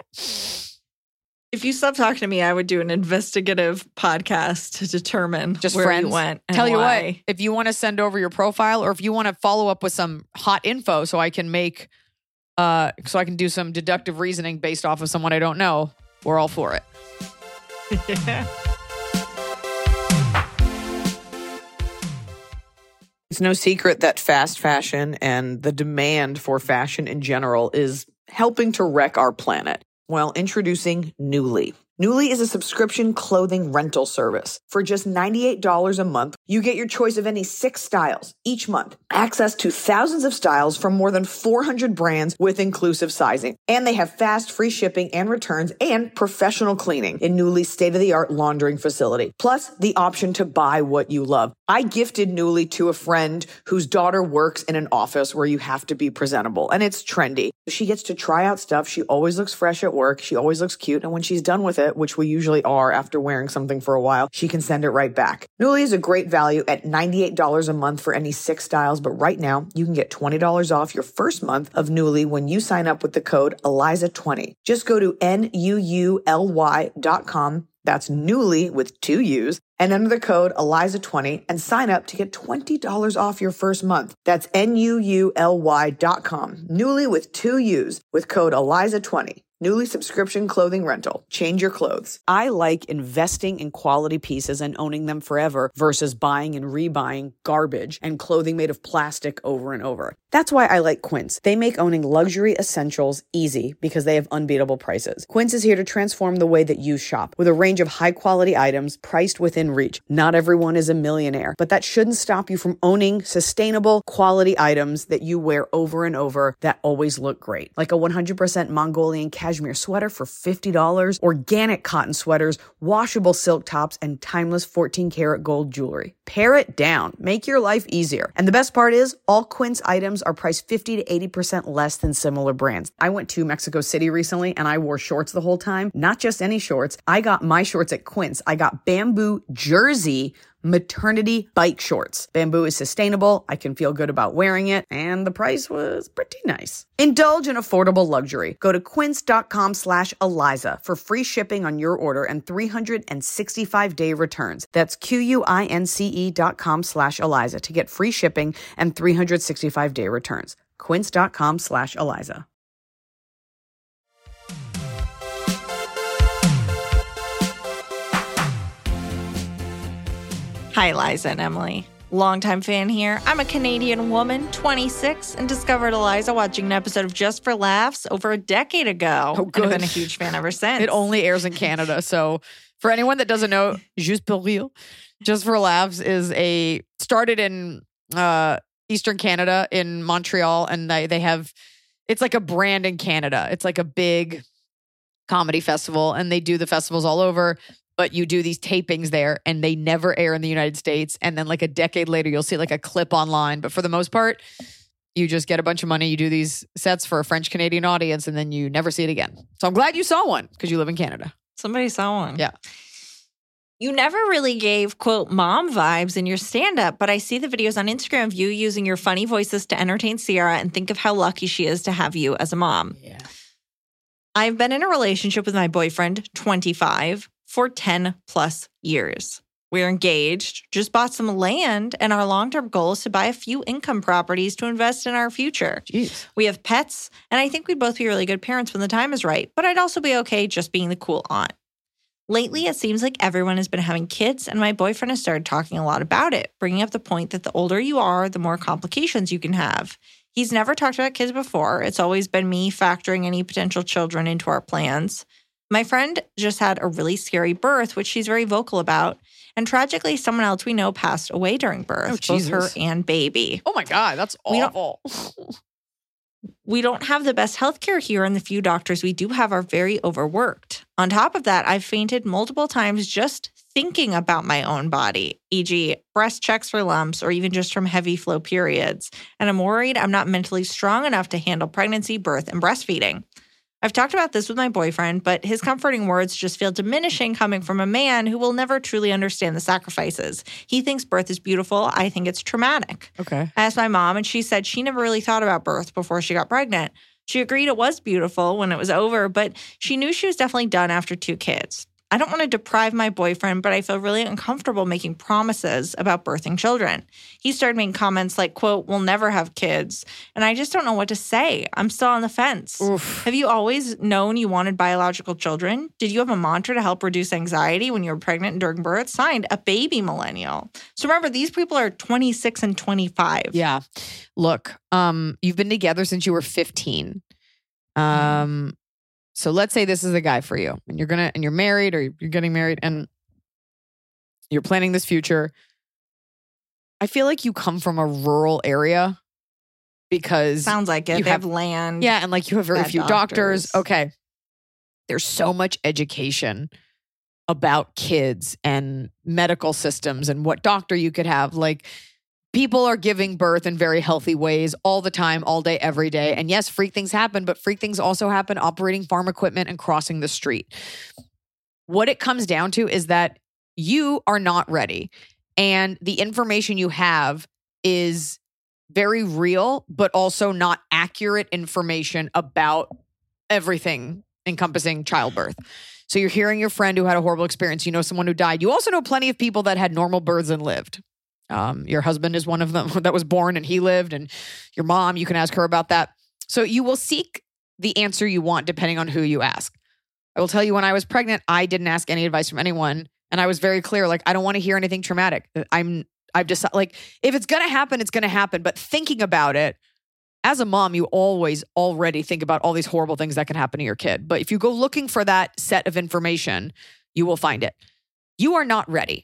If you stopped talking to me, I would do an investigative podcast to determine just where friends. you went and Tell you why. what, if you want to send over your profile, or if you want to follow up with some hot info so I can make, so I can do some deductive reasoning based off of someone I don't know, we're all for it. Yeah. It's no secret that fast fashion and the demand for fashion in general is helping to wreck our planet. Well, introducing Nuuly. Nuuly is a subscription clothing rental service. For just $98 a month, you get your choice of any 6 styles each month, access to thousands of styles from more than 400 brands with inclusive sizing. And they have fast, free shipping and returns and professional cleaning in Nuuly's state-of-the-art laundering facility. Plus, the option to buy what you love. I gifted Nuuly to a friend whose daughter works in an office where you have to be presentable, and it's trendy. She gets to try out stuff. She always looks fresh at work. She always looks cute. And when she's done with it, which we usually are after wearing something for a while, she can send it right back. Nuuly is a great value at $98 a month for any 6 styles, but right now you can get $20 off your first month of Nuuly when you sign up with the code ELIZA20. Just go to NUULY.com. That's Nuuly with 2 U's, and enter the code ELIZA20 and sign up to get $20 off your first month. That's NUULY.com. Nuuly with 2 U's with code ELIZA20. Nuuly subscription clothing rental. Change your clothes. I like investing in quality pieces and owning them forever versus buying and rebuying garbage and clothing made of plastic over and over. That's why I like Quince. They make owning luxury essentials easy because they have unbeatable prices. Quince is here to transform the way that you shop with a range of high-quality items priced within reach. Not everyone is a millionaire, but that shouldn't stop you from owning sustainable, quality items that you wear over and over that always look great. Like a 100% Mongolian cat cashmere sweater for $50, organic cotton sweaters, washable silk tops, and timeless 14-karat gold jewelry. Pare it down. Make your life easier. And the best part is, all Quince items are priced 50 to 80% less than similar brands. I went to Mexico City recently and I wore shorts the whole time. Not just any shorts. I got my shorts at Quince. I got Bamboo Jersey maternity bike shorts. Bamboo is sustainable. I can feel good about wearing it. And the price was pretty nice. Indulge in affordable luxury. Go to quince.com/Eliza for free shipping on your order and 365-day returns. That's QUINCE.com/Eliza to get free shipping and 365-day returns. Quince.com/Eliza. Hi, Liza and Emily. Longtime fan here. I'm a Canadian woman, 26, and discovered Eliza watching an episode of Just for Laughs over a decade ago. Oh, good. And I've been a huge fan ever since. It only airs in Canada. So for anyone that doesn't know, Juste pour rire, Just for Laughs is started in Eastern Canada in Montreal, and they have, it's like a brand in Canada. It's like a big comedy festival, and they do the festivals all over. But you do these tapings there and they never air in the United States. And then like a decade later, you'll see like a clip online. But for the most part, you just get a bunch of money. You do these sets for a French-Canadian audience and then you never see it again. So I'm glad you saw one because you live in Canada. Somebody saw one. Yeah. You never really gave, quote, mom vibes in your stand-up, but I see the videos on Instagram of you using your funny voices to entertain Sierra and think of how lucky she is to have you as a mom. Yeah. I've been in a relationship with my boyfriend, 25, for 10 plus years. We're engaged, just bought some land, and our long-term goal is to buy a few income properties to invest in our future. Jeez. We have pets, and I think we'd both be really good parents when the time is right, but I'd also be okay just being the cool aunt. Lately, it seems like everyone has been having kids, and my boyfriend has started talking a lot about it, bringing up the point that the older you are, the more complications you can have. He's never talked about kids before. It's always been me factoring any potential children into our plans. My friend just had a really scary birth, which she's very vocal about. And tragically, someone else we know passed away during birth, both her and baby. Oh my God, that's awful. We don't have the best healthcare here, and the few doctors we do have are very overworked. On top of that, I've fainted multiple times just thinking about my own body, e.g. breast checks for lumps or even just from heavy flow periods. And I'm worried I'm not mentally strong enough to handle pregnancy, birth, and breastfeeding. I've talked about this with my boyfriend, but his comforting words just feel diminishing coming from a man who will never truly understand the sacrifices. He thinks birth is beautiful. I think it's traumatic. Okay. I asked my mom, and she said she never really thought about birth before she got pregnant. She agreed it was beautiful when it was over, but she knew she was definitely done after 2 kids. I don't want to deprive my boyfriend, but I feel really uncomfortable making promises about birthing children. He started making comments like, quote, we'll never have kids. And I just don't know what to say. I'm still on the fence. Oof. Have you always known you wanted biological children? Did you have a mantra to help reduce anxiety when you were pregnant and during birth? Signed, a baby millennial. So remember, these people are 26 and 25. Yeah. Look, you've been together since you were 15. So let's say this is a guy for you and you're married or you're getting married and you're planning this future. I feel like you come from a rural area because sounds like it. They have land. Yeah. And like you have very few doctors. Okay. There's so much education about kids and medical systems and what doctor you could have. Like, people are giving birth in very healthy ways all the time, all day, every day. And yes, freak things happen, but freak things also happen operating farm equipment and crossing the street. What it comes down to is that you are not ready. And the information you have is very real, but also not accurate information about everything encompassing childbirth. So you're hearing your friend who had a horrible experience. You know someone who died. You also know plenty of people that had normal births and lived. Your husband is one of them that was born and he lived, and your mom, you can ask her about that. So you will seek the answer you want depending on who you ask. I will tell you, when I was pregnant, I didn't ask any advice from anyone. And I was very clear, like, I don't want to hear anything traumatic. I've decided, like, if it's going to happen, it's going to happen. But thinking about it, as a mom, you always already think about all these horrible things that can happen to your kid. But if you go looking for that set of information, you will find it. You are not ready.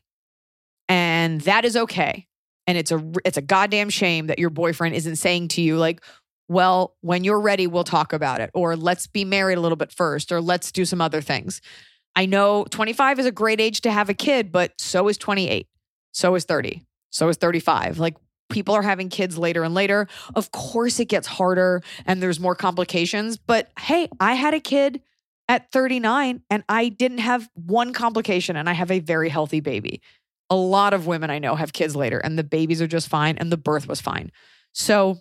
And that is okay. And it's a goddamn shame that your boyfriend isn't saying to you, like, well, when you're ready, we'll talk about it. Or let's be married a little bit first, or let's do some other things. I know 25 is a great age to have a kid, but so is 28. So is 30. So is 35. Like, people are having kids later and later. Of course, it gets harder and there's more complications. But hey, I had a kid at 39 and I didn't have one complication and I have a very healthy baby. A lot of women I know have kids later and the babies are just fine and the birth was fine. So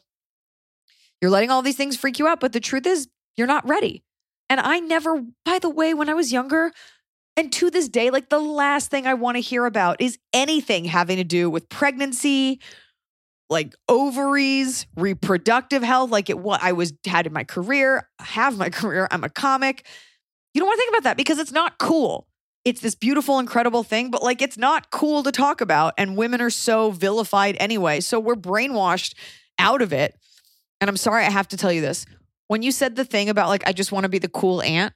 you're letting all these things freak you out. But the truth is, you're not ready. And I never, by the way, when I was younger, and to this day, like, the last thing I want to hear about is anything having to do with pregnancy, like ovaries, reproductive health, like what I had in my career, have my career. I'm a comic. You don't want to think about that because it's not cool. It's this beautiful, incredible thing, but like, it's not cool to talk about. And women are so vilified anyway. So we're brainwashed out of it. And I'm sorry, I have to tell you this. When you said the thing about like, I just want to be the cool aunt,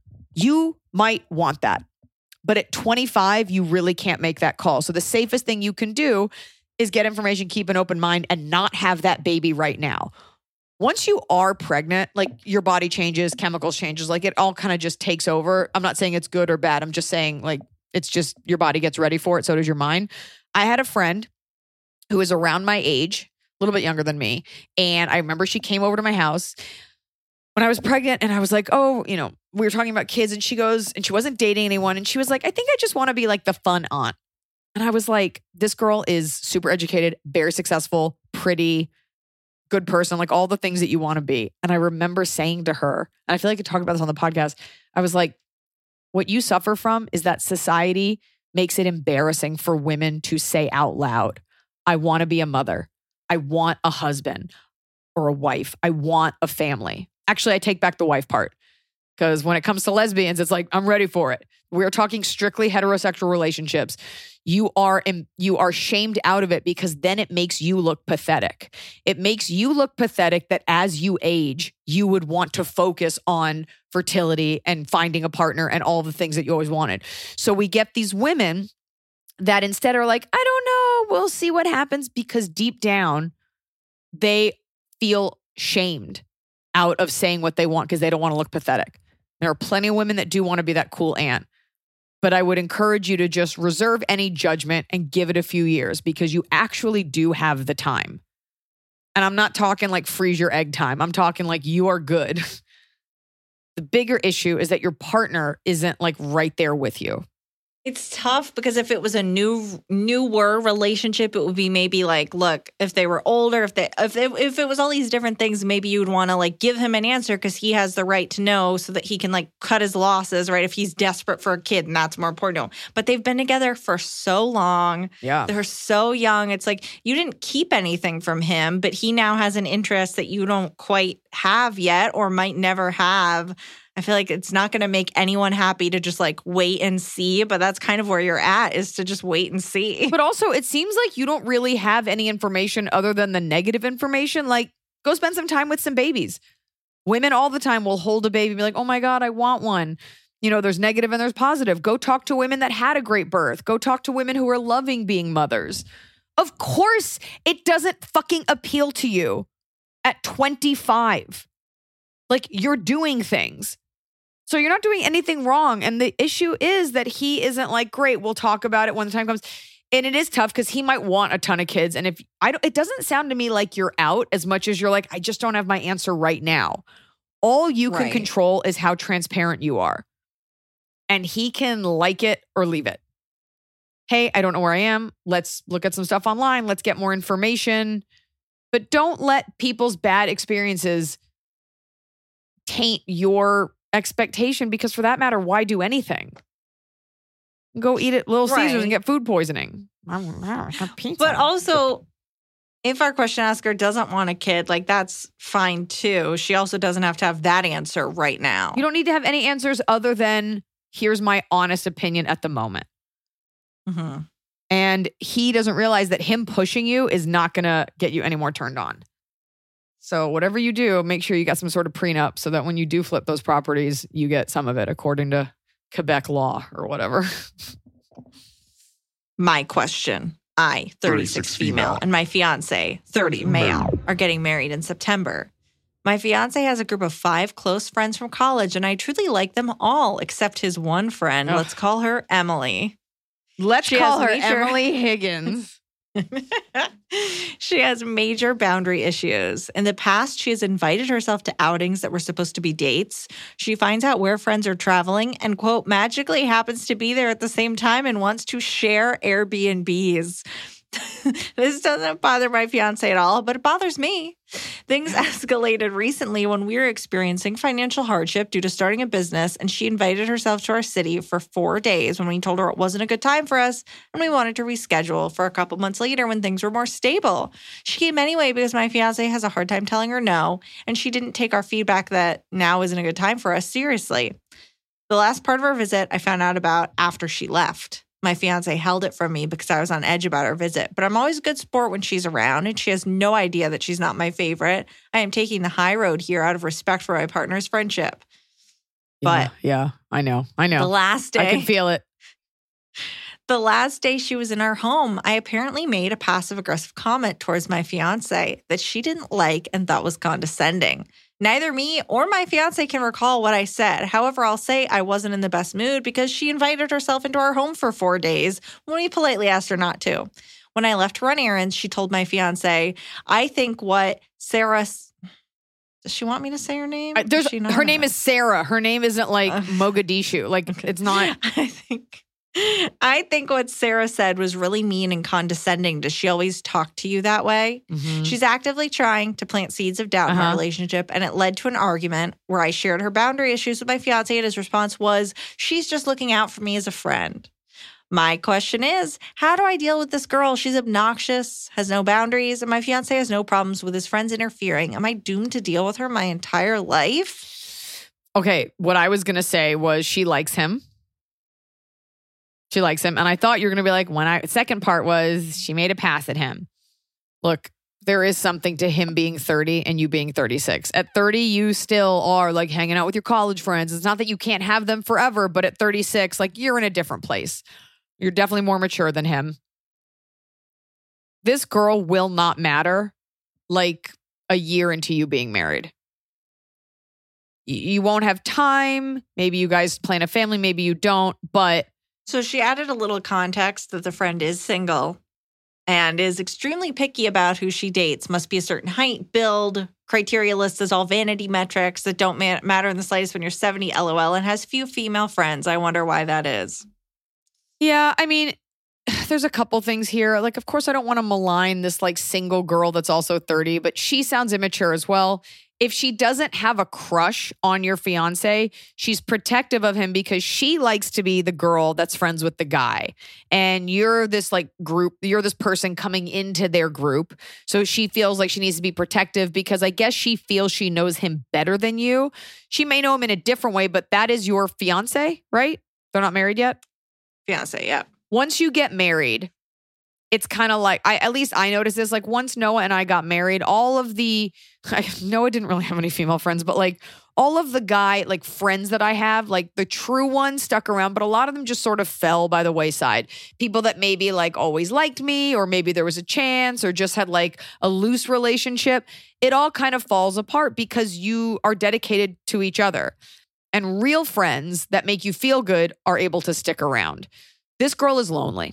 you might want that. But at 25, you really can't make that call. So the safest thing you can do is get information, keep an open mind, and not have that baby right now. Once you are pregnant, like, your body changes, chemicals changes, like, it all kind of just takes over. I'm not saying it's good or bad. I'm just saying, like, it's just your body gets ready for it. So does your mind. I had a friend who was around my age, a little bit younger than me. And I remember she came over to my house when I was pregnant and I was like, oh, we were talking about kids, and she goes, and she wasn't dating anyone. And she was like, I think I just want to be like the fun aunt. And I was like, this girl is super educated, very successful, pretty, good person, like all the things that you want to be. And I remember saying to her, and I feel like I talked about this on the podcast, I was like, what you suffer from is that society makes it embarrassing for women to say out loud, I want to be a mother. I want a husband or a wife. I want a family. Actually, I take back the wife part, because when it comes to lesbians, it's like, I'm ready for it. We're talking strictly heterosexual relationships. You are shamed out of it because then it makes you look pathetic. It makes you look pathetic that as you age, you would want to focus on fertility and finding a partner and all the things that you always wanted. So we get these women that instead are like, I don't know, we'll see what happens, because deep down, they feel shamed out of saying what they want because they don't want to look pathetic. There are plenty of women that do want to be that cool aunt. But I would encourage you to just reserve any judgment and give it a few years, because you actually do have the time. And I'm not talking like freeze your egg time. I'm talking like you are good. The bigger issue is that your partner isn't like right there with you. It's tough because if it was a newer relationship, it would be maybe like, look, if they were older, if it was all these different things, maybe you would want to like give him an answer because he has the right to know so that he can like cut his losses, right? If he's desperate for a kid, and that's more important to him. But they've been together for so long. Yeah. They're so young. It's like you didn't keep anything from him, but he now has an interest that you don't quite have yet or might never have. I feel like it's not going to make anyone happy to just like wait and see, but that's kind of where you're at, is to just wait and see. But also, it seems like you don't really have any information other than the negative information. Like, go spend some time with some babies. Women all the time will hold a baby and be like, oh my God, I want one. There's negative and there's positive. Go talk to women that had a great birth. Go talk to women who are loving being mothers. Of course, it doesn't fucking appeal to you at 25. Like, you're doing things. So you're not doing anything wrong. And the issue is that he isn't like, great, we'll talk about it when the time comes. And it is tough because he might want a ton of kids. And it doesn't sound to me like you're out as much as you're like, I just don't have my answer right now. All you can control is how transparent you are. And he can like it or leave it. Hey, I don't know where I am. Let's look at some stuff online. Let's get more information. But don't let people's bad experiences taint your expectation, because for that matter, why do anything? Go eat at Little Caesars and get food poisoning. Have pizza. But also, if our question asker doesn't want a kid, like, that's fine too. She also doesn't have to have that answer right now. You don't need to have any answers other than, here's my honest opinion at the moment. Mm-hmm. And he doesn't realize that him pushing you is not going to get you any more turned on. So whatever you do, make sure you got some sort of prenup so that when you do flip those properties, you get some of it according to Quebec law or whatever. My question. I, 36 female, and my fiance, 30 male, are getting married in September. My fiance has a group of 5 close friends from college, and I truly like them all except his one friend. Ugh. Let's call her Emily. Let's She call has her major- Emily Higgins. She has major boundary issues. In the past, she has invited herself to outings that were supposed to be dates. She finds out where friends are traveling and, quote, magically happens to be there at the same time and wants to share Airbnbs. This doesn't bother my fiance at all, but it bothers me. Things escalated recently when we were experiencing financial hardship due to starting a business, and she invited herself to our city for 4 days when we told her it wasn't a good time for us, and we wanted to reschedule for a couple months later when things were more stable. She came anyway because my fiance has a hard time telling her no, and she didn't take our feedback that now isn't a good time for us seriously. The last part of our visit I found out about after she left. My fiance held it from me because I was on edge about our visit, but I'm always a good sport when she's around, and she has no idea that she's not my favorite. I am taking the high road here out of respect for my partner's friendship. But yeah, I know. the last day, I can feel it. the last day she was in our home, I apparently made a passive-aggressive comment towards my fiance that she didn't like and thought was condescending. Neither me or my fiance can recall what I said. However, I'll say I wasn't in the best mood because she invited herself into our home for 4 days when we politely asked her not to. When I left to run errands, she told my fiance, I think what Sarah... Does she want me to say her name? Does she not? Her name is Sarah. Her name isn't like Mogadishu. Like, Okay. it's not... I think what Sarah said was really mean and condescending. Does she always talk to you that way? Mhm. She's actively trying to plant seeds of doubt in our relationship, and it led to an argument where I shared her boundary issues with my fiance, and his response was, she's just looking out for me as a friend. My question is, how do I deal with this girl? She's obnoxious, has no boundaries, and my fiance has no problems with his friends interfering. Am I doomed to deal with her my entire life? Okay, what I was going to say was she likes him. She likes him. And I thought you were going to be like, second part was she made a pass at him. Look, there is something to him being 30 and you being 36. At 30, you still are like hanging out with your college friends. It's not that you can't have them forever, but at 36, like you're in a different place. You're definitely more mature than him. This girl will not matter like a year into you being married. You won't have time. Maybe you guys plan a family. Maybe you don't, but So she added a little context that the friend is single and is extremely picky about who she dates. Must be a certain height, build, criteria list is all vanity metrics that don't matter in the slightest when you're 70, LOL, and has few female friends. I wonder why that is. yeah, I mean, there's a couple things here. Like, of course, I don't want to malign this like single girl that's also 30, but she sounds immature as well. If she doesn't have a crush on your fiance, she's protective of him because she likes to be the girl that's friends with the guy. And you're this like group, you're this person coming into their group. So she feels like she needs to be protective because I guess she feels she knows him better than you. She may know him in a different way, but that is your fiance, right? They're not married yet? Fiance, yeah. Once you get married, it's kind of like, at least I noticed this, like once Noah and I got married, Noah didn't really have any female friends, but like all of the guy, like friends that I have, like the true ones stuck around, but a lot of them just sort of fell by the wayside. People that maybe like always liked me, or maybe there was a chance, or just had like a loose relationship. It all kind of falls apart because you are dedicated to each other. And real friends that make you feel good are able to stick around. This girl is lonely.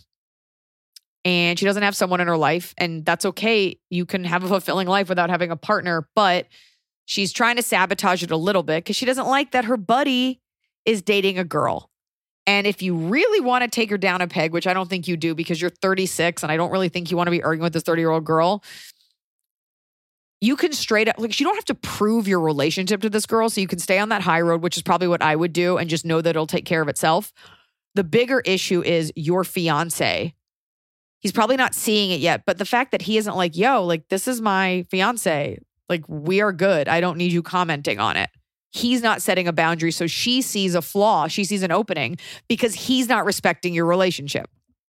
And she doesn't have someone in her life, and that's okay. You can have a fulfilling life without having a partner, but she's trying to sabotage it a little bit because she doesn't like that her buddy is dating a girl. And if you really want to take her down a peg, which I don't think you do because you're 36, and I don't really think you want to be arguing with this 30-year-old girl, you can straight up, like, you don't have to prove your relationship to this girl, so you can stay on that high road, which is probably what I would do, and just know that it'll take care of itself. The bigger issue is your fiance. He's probably not seeing it yet, but the fact that he isn't like, yo, like, this is my fiance. Like, we are good. I don't need you commenting on it. He's not setting a boundary. So she sees a flaw. She sees an opening because he's not respecting your relationship.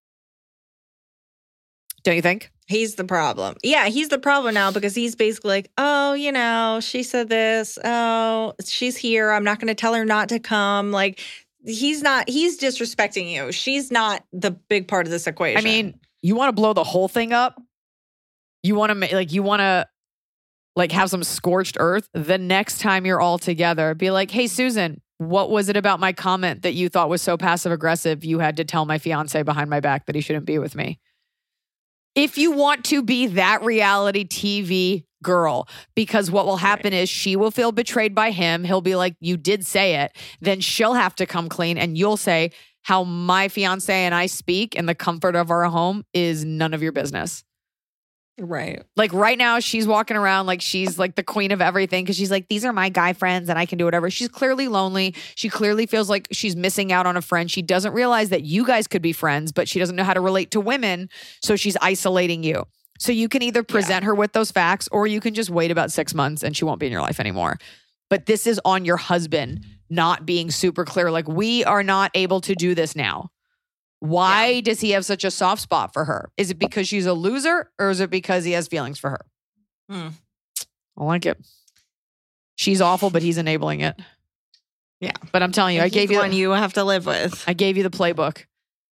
Don't you think? He's the problem. Yeah, he's the problem now because he's basically like, oh, she said this. Oh, she's here. I'm not going to tell her not to come. Like, he's disrespecting you. She's not the big part of this equation. I mean, you want to blow the whole thing up? You want to like have some scorched earth, the next time you're all together, be like, hey, Susan, what was it about my comment that you thought was so passive aggressive you had to tell my fiance behind my back that he shouldn't be with me? If you want to be that reality TV girl, because what will happen is she will feel betrayed by him. He'll be like, you did say it. Then she'll have to come clean and you'll say how my fiance and I speak in the comfort of our home is none of your business. Right. Like right now, she's walking around like she's like the queen of everything because she's like, these are my guy friends and I can do whatever. She's clearly lonely. She clearly feels like she's missing out on a friend. She doesn't realize that you guys could be friends, but she doesn't know how to relate to women. So she's isolating you. So you can either present her with those facts or you can just wait about 6 months and she won't be in your life anymore. But this is on your husband not being super clear. Like, we are not able to do this now. Why does he have such a soft spot for her? Is it because she's a loser or is it because he has feelings for her? I like it. She's awful, but he's enabling it. Yeah. But I'm telling you, I gave you one you have to live with. I gave you the playbook.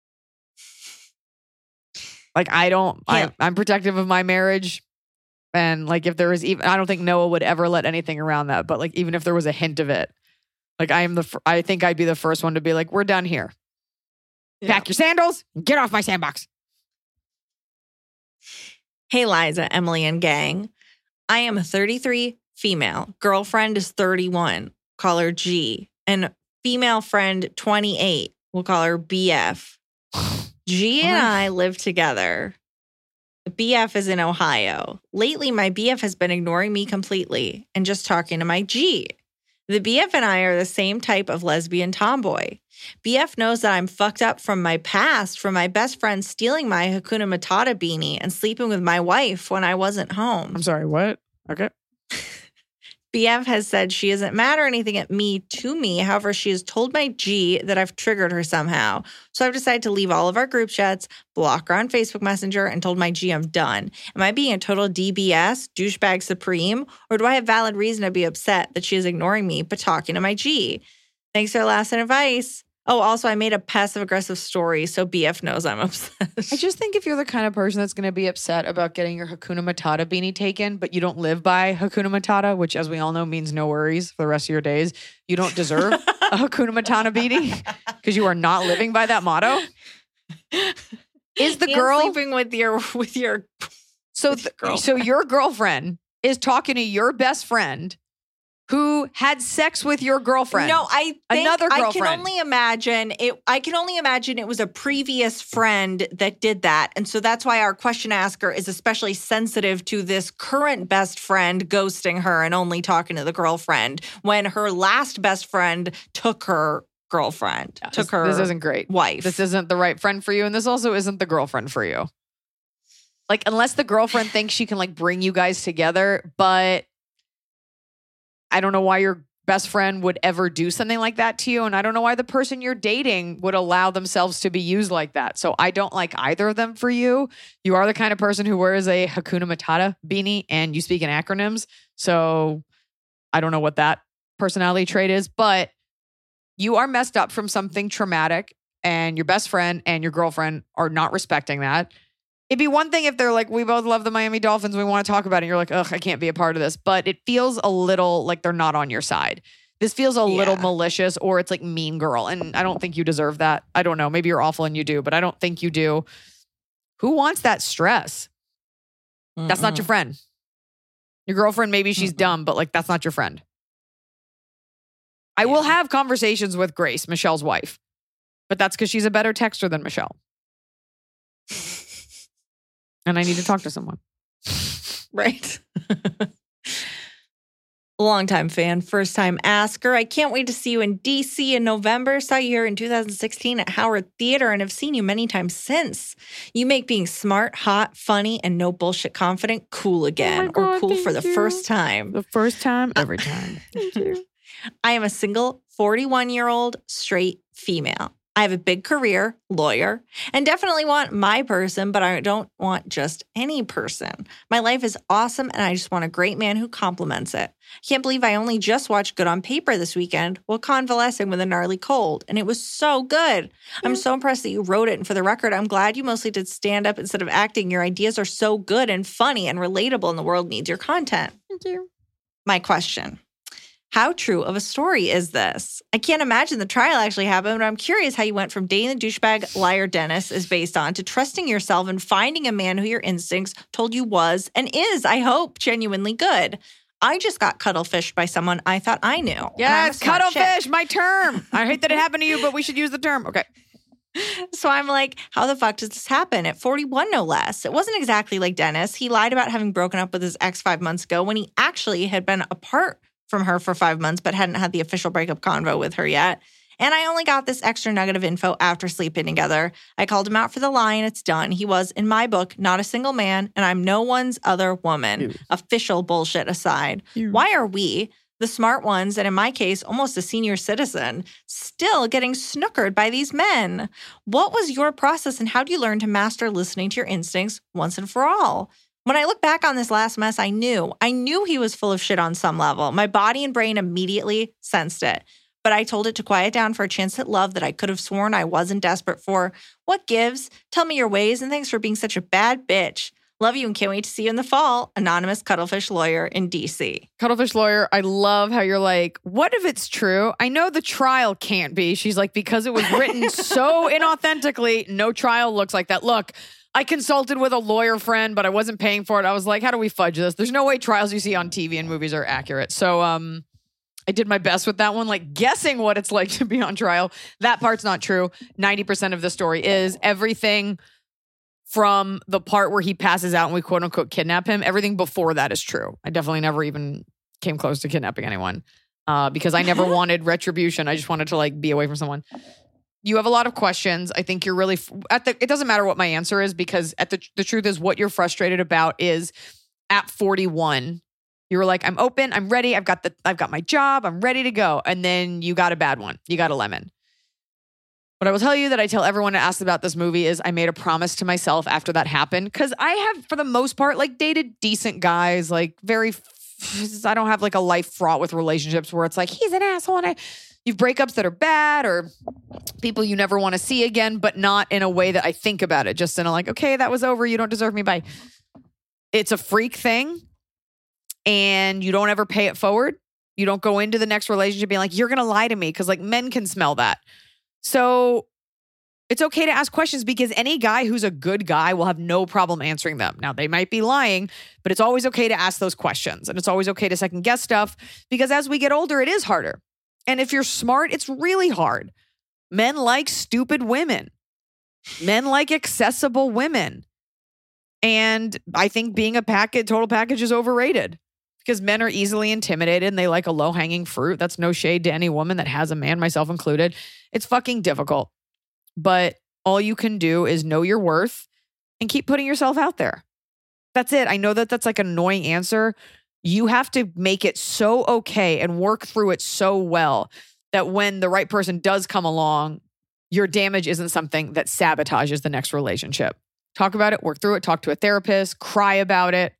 Like, I'm protective of my marriage. And like, if there was even, I don't think Noah would ever let anything around that. But like, even if there was a hint of it, like I think I'd be the first one to be like, we're done here. Pack your sandals and get off my sandbox. Hey, Liza, Emily, and gang. I am a 33 female. Girlfriend is 31. Call her G. And female friend 28. We'll call her BF. G and I live together. The BF is in Ohio. Lately, my BF has been ignoring me completely and just talking to my G. The BF and I are the same type of lesbian tomboy. BF knows that I'm fucked up from my past, from my best friend stealing my Hakuna Matata beanie and sleeping with my wife when I wasn't home. I'm sorry, what? Okay. BF has said she isn't mad or anything at me to me. However, she has told my G that I've triggered her somehow. So I've decided to leave all of our group chats, block her on Facebook Messenger, and told my G I'm done. Am I being a total DBS, douchebag supreme, or do I have valid reason to be upset that she is ignoring me but talking to my G? Thanks for your last advice. Oh, also, I made a passive-aggressive story, so BF knows I'm obsessed. I just think if you're the kind of person that's going to be upset about getting your Hakuna Matata beanie taken, but you don't live by Hakuna Matata, which, as we all know, means no worries for the rest of your days, you don't deserve a Hakuna Matata beanie because you are not living by that motto. Is the girl sleeping with your so your girlfriend is talking to your best friend who had sex with your girlfriend? No, I think another girlfriend. I can only imagine it was a previous friend that did that. And so that's why our question asker is especially sensitive to this current best friend ghosting her and only talking to the girlfriend when her last best friend took her girlfriend, This isn't great. Wife. This isn't the right friend for you. And this also isn't the girlfriend for you. Like, unless the girlfriend thinks she can like bring you guys together, but I don't know why your best friend would ever do something like that to you. And I don't know why the person you're dating would allow themselves to be used like that. So I don't like either of them for you. You are the kind of person who wears a Hakuna Matata beanie and you speak in acronyms. So I don't know what that personality trait is, but you are messed up from something traumatic and your best friend and your girlfriend are not respecting that. It'd be one thing if they're like, we both love the Miami Dolphins. We want to talk about it. And you're like, ugh, I can't be a part of this. But it feels a little like they're not on your side. This feels a little malicious or it's like mean girl. And I don't think you deserve that. I don't know. Maybe you're awful and you do, but I don't think you do. Who wants that stress? That's not your friend. Your girlfriend, maybe she's dumb, but like, that's not your friend. I will have conversations with Grace, Michelle's wife, but that's because she's a better texter than Michelle. And I need to talk to someone. Right. Longtime fan, first time asker. I can't wait to see you in DC in November. Saw you here in 2016 at Howard Theater and have seen you many times since. You make being smart, hot, funny, and no bullshit confident cool again. God, or cool for the you. first time. The first time, every time. Thank you. I am a single 41-year-old straight female. I have a big career, lawyer, and definitely want my person, but I don't want just any person. My life is awesome, and I just want a great man who complements it. I can't believe I only just watched Good on Paper this weekend while convalescing with a gnarly cold, and it was so good. I'm so impressed that you wrote it, and for the record, I'm glad you mostly did stand-up instead of acting. Your ideas are so good and funny and relatable, and the world needs your content. Thank you. My question. How true of a story is this? I can't imagine the trial actually happened, but I'm curious how you went from dating the douchebag liar Dennis is based on to trusting yourself and finding a man who your instincts told you was and is, I hope, genuinely good. I just got cuddlefished by someone I thought I knew. Yes, cuddlefish, my term. I hate that it happened to you, but we should use the term. Okay. So I'm like, how the fuck does this happen? At 41, no less. It wasn't exactly like Dennis. He lied about having broken up with his ex 5 months ago when he actually had been apart from her for 5 months, but hadn't had the official breakup convo with her yet. And I only got this extra nugget of info after sleeping together. I called him out for the lie and it's done. He was, in my book, not a single man, and I'm no one's other woman. Ew. Official bullshit aside. Ew. Why are we, the smart ones, and in my case, almost a senior citizen, still getting snookered by these men? What was your process and how do you learn to master listening to your instincts once and for all? When I look back on this last mess, I knew he was full of shit on some level. My body and brain immediately sensed it. But I told it to quiet down for a chance at love that I could have sworn I wasn't desperate for. What gives? Tell me your ways, and thanks for being such a bad bitch. Love you and can't wait to see you in the fall. Anonymous Cuddlefish Lawyer in D.C. Cuddlefish Lawyer, I love how you're like, what if it's true? I know the trial can't be. She's like, because it was written so inauthentically, no trial looks like that. Look, I consulted with a lawyer friend, but I wasn't paying for it. I was like, how do we fudge this? There's no way trials you see on TV and movies are accurate. So I did my best with that one, like guessing what it's like to be on trial. That part's not true. 90% of the story is. Everything from the part where he passes out and we quote unquote kidnap him, everything before that is true. I definitely never even came close to kidnapping anyone because I never wanted retribution. I just wanted to like be away from someone. You have a lot of questions. I think you're really it doesn't matter what my answer is because the truth is what you're frustrated about is at 41, you were like, I'm open, I'm ready, I've got my job, I'm ready to go. And then you got a bad one. You got a lemon. What I will tell you that I tell everyone that asks about this movie is I made a promise to myself after that happened because I have, for the most part, like dated decent guys, like I don't have like a life fraught with relationships where it's like, he's an asshole and you've breakups that are bad or people you never want to see again, but not in a way that I think about it. Just in a like, okay, that was over. You don't deserve me. Bye. It's a freak thing and you don't ever pay it forward. You don't go into the next relationship being like, you're going to lie to me because like men can smell that. So it's okay to ask questions because any guy who's a good guy will have no problem answering them. Now, they might be lying, but it's always okay to ask those questions. And it's always okay to second guess stuff because as we get older, it is harder. And if you're smart, it's really hard. Men like stupid women. Men like accessible women. And I think being a total package is overrated because men are easily intimidated and they like a low-hanging fruit. That's no shade to any woman that has a man, myself included. It's fucking difficult. But all you can do is know your worth and keep putting yourself out there. That's it. I know that that's like an annoying answer. You have to make it so okay and work through it so well that when the right person does come along, your damage isn't something that sabotages the next relationship. Talk about it, work through it, talk to a therapist, cry about it.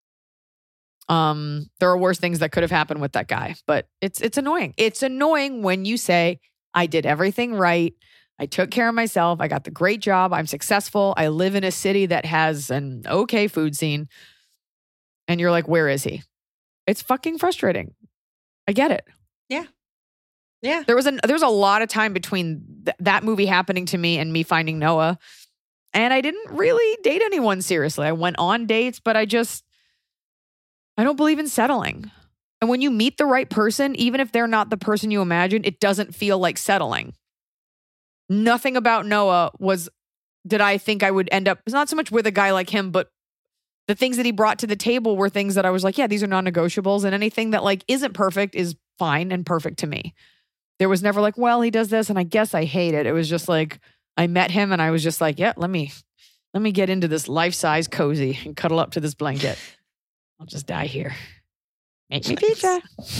There are worse things that could have happened with that guy, but it's annoying. It's annoying when you say, I did everything right. I took care of myself. I got the great job. I'm successful. I live in a city that has an okay food scene. And you're like, where is he? It's fucking frustrating. I get it. Yeah. Yeah. There was a lot of time between that movie happening to me and me finding Noah. And I didn't really date anyone seriously. I went on dates, but I don't believe in settling. And when you meet the right person, even if they're not the person you imagine, it doesn't feel like settling. Nothing about Noah did I think I would end up, it's not so much with a guy like him, but the things that he brought to the table were things that I was like, yeah, these are non-negotiables. And anything that like isn't perfect is fine and perfect to me. There was never like, well, he does this and I guess I hate it. It was just like, I met him and I was just like, yeah, let me get into this life-size cozy and cuddle up to this blanket. I'll just die here. Make me pizza.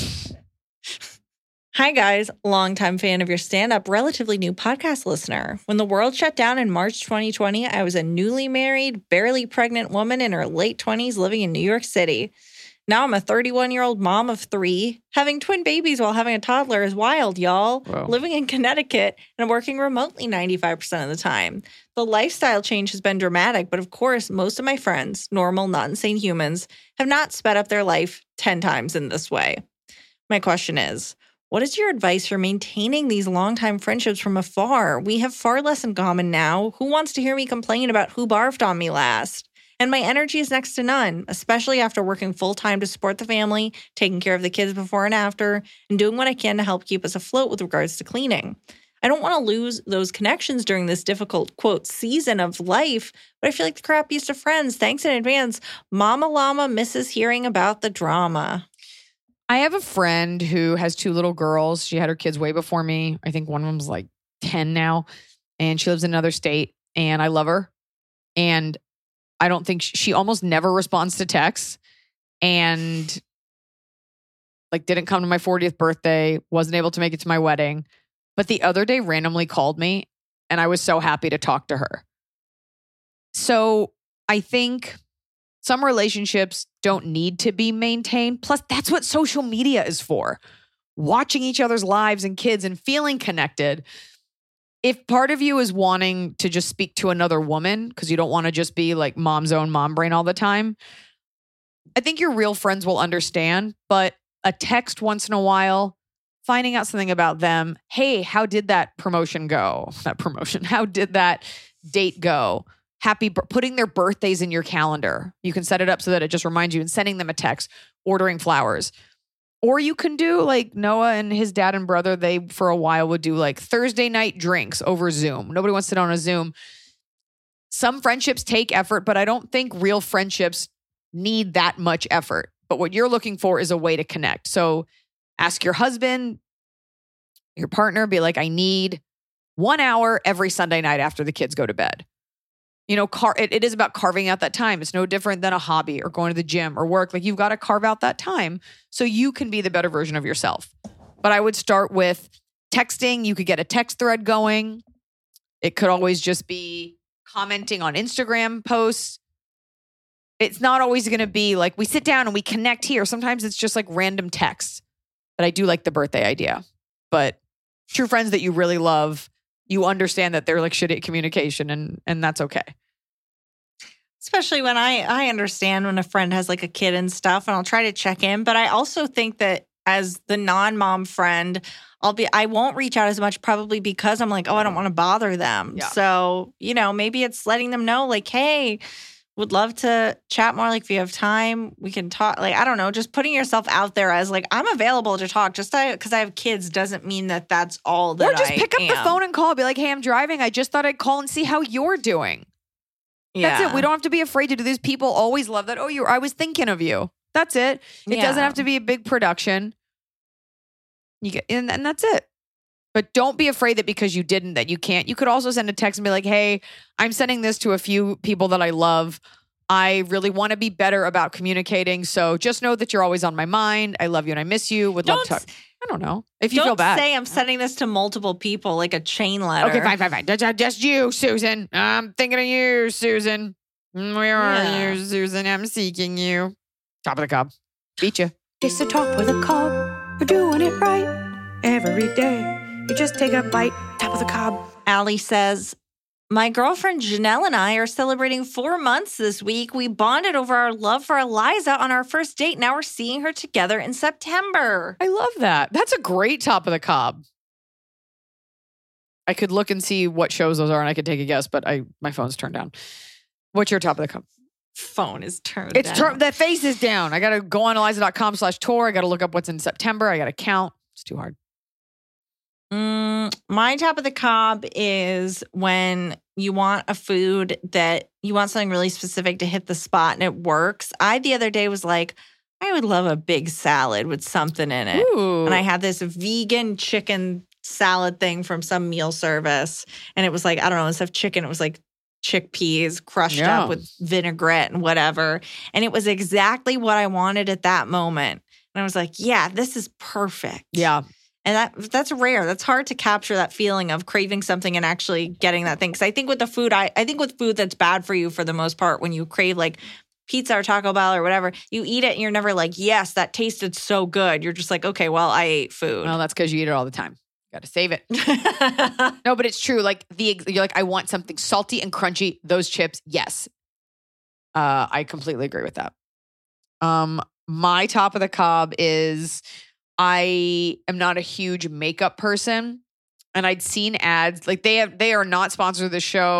Hi, guys. Longtime fan of your stand-up, relatively new podcast listener. When the world shut down in March 2020, I was a newly married, barely pregnant woman in her late 20s living in New York City. Now I'm a 31-year-old mom of 3. Having twin babies while having a toddler is wild, y'all. Wow. Living in Connecticut and working remotely 95% of the time. The lifestyle change has been dramatic, but of course, most of my friends, normal, not insane humans, have not sped up their life 10 times in this way. My question is, what is your advice for maintaining these longtime friendships from afar? We have far less in common now. Who wants to hear me complain about who barfed on me last? And my energy is next to none, especially after working full-time to support the family, taking care of the kids before and after, and doing what I can to help keep us afloat with regards to cleaning. I don't want to lose those connections during this difficult, quote, season of life, but I feel like the crappiest of friends. Thanks in advance. Mama Llama misses hearing about the drama. I have a friend who has 2 little girls. She had her kids way before me. I think one of them's like 10 now, and she lives in another state, and I love her. And I don't think she almost never responds to texts, and like didn't come to my 40th birthday, wasn't able to make it to my wedding. But the other day randomly called me, and I was so happy to talk to her. So I think some relationships don't need to be maintained. Plus, that's what social media is for. Watching each other's lives and kids and feeling connected. If part of you is wanting to just speak to another woman because you don't want to just be like mom's own mom brain all the time, I think your real friends will understand. But a text once in a while, finding out something about them. Hey, how did that promotion go? How did that date go? Putting their birthdays in your calendar. You can set it up so that it just reminds you, and sending them a text, ordering flowers. Or you can do like Noah and his dad and brother, they for a while would do like Thursday night drinks over Zoom. Nobody wants to sit on a Zoom. Some friendships take effort, but I don't think real friendships need that much effort. But what you're looking for is a way to connect. So ask your husband, your partner, be like, I need 1 hour every Sunday night after the kids go to bed. You know, it is about carving out that time. It's no different than a hobby or going to the gym or work. Like, you've got to carve out that time so you can be the better version of yourself. But I would start with texting. You could get a text thread going. It could always just be commenting on Instagram posts. It's not always going to be like we sit down and we connect here. Sometimes it's just like random texts. But I do like the birthday idea. But true friends that you really love, you understand that they're like shitty at communication, and that's okay. Especially when I understand when a friend has like a kid and stuff, and I'll try to check in. But I also think that as the non-mom friend, I won't reach out as much, probably because I'm like, oh, I don't want to bother them. Yeah. So, you know, maybe it's letting them know like, hey, would love to chat more. Like, if you have time, we can talk. Like, I don't know, just putting yourself out there as like, I'm available to talk. Just because I have kids doesn't mean that that's all that I am. Or just pick up the phone and call. Be like, hey, I'm driving. I just thought I'd call and see how you're doing. Yeah. That's it. We don't have to be afraid to do this. People always love that. Oh, I was thinking of you. That's it. It doesn't have to be a big production. And that's it. But don't be afraid that because you didn't, that you can't. You could also send a text and be like, hey, I'm sending this to a few people that I love. I really want to be better about communicating. So just know that you're always on my mind. I love you and I miss you. Would love to talk. I don't know. If you feel bad. Don't say I'm sending this to multiple people, like a chain letter. Okay, fine. Just you, Susan. I'm thinking of you, Susan. Where are you, Susan? I'm seeking you. Top of the cob. Beat you. It's the top of the cob. We're doing it right every day. You just take a bite, top of the cob. Allie says, my girlfriend Janelle and I are celebrating 4 months this week. We bonded over our love for Eliza on our first date. Now we're seeing her together in September. I love that. That's a great top of the cob. I could look and see what shows those are and I could take a guess, but my phone's turned down. What's your top of the cob? Phone is turned down. The face is down. I got to go on Eliza.com/tour. I got to look up what's in September. I got to count. It's too hard. My top of the cob is when you want a food that you want something really specific to hit the spot and it works. The other day was like, I would love a big salad with something in it. Ooh. And I had this vegan chicken salad thing from some meal service. And it was like, I don't know, instead of chicken, it was like chickpeas crushed up with vinaigrette and whatever. And it was exactly what I wanted at that moment. And I was like, yeah, this is perfect. Yeah. And that's rare. That's hard to capture that feeling of craving something and actually getting that thing. Because I think with the food, I think with food that's bad for you for the most part, when you crave like pizza or Taco Bell or whatever, you eat it and you're never like, yes, that tasted so good. You're just like, okay, well, I ate food. Well, that's because you eat it all the time. Got to save it. No, but it's true. Like you're like, I want something salty and crunchy. Those chips, yes. I completely agree with that. My top of the cob is I am not a huge makeup person, and I'd seen ads like they are not sponsored this show.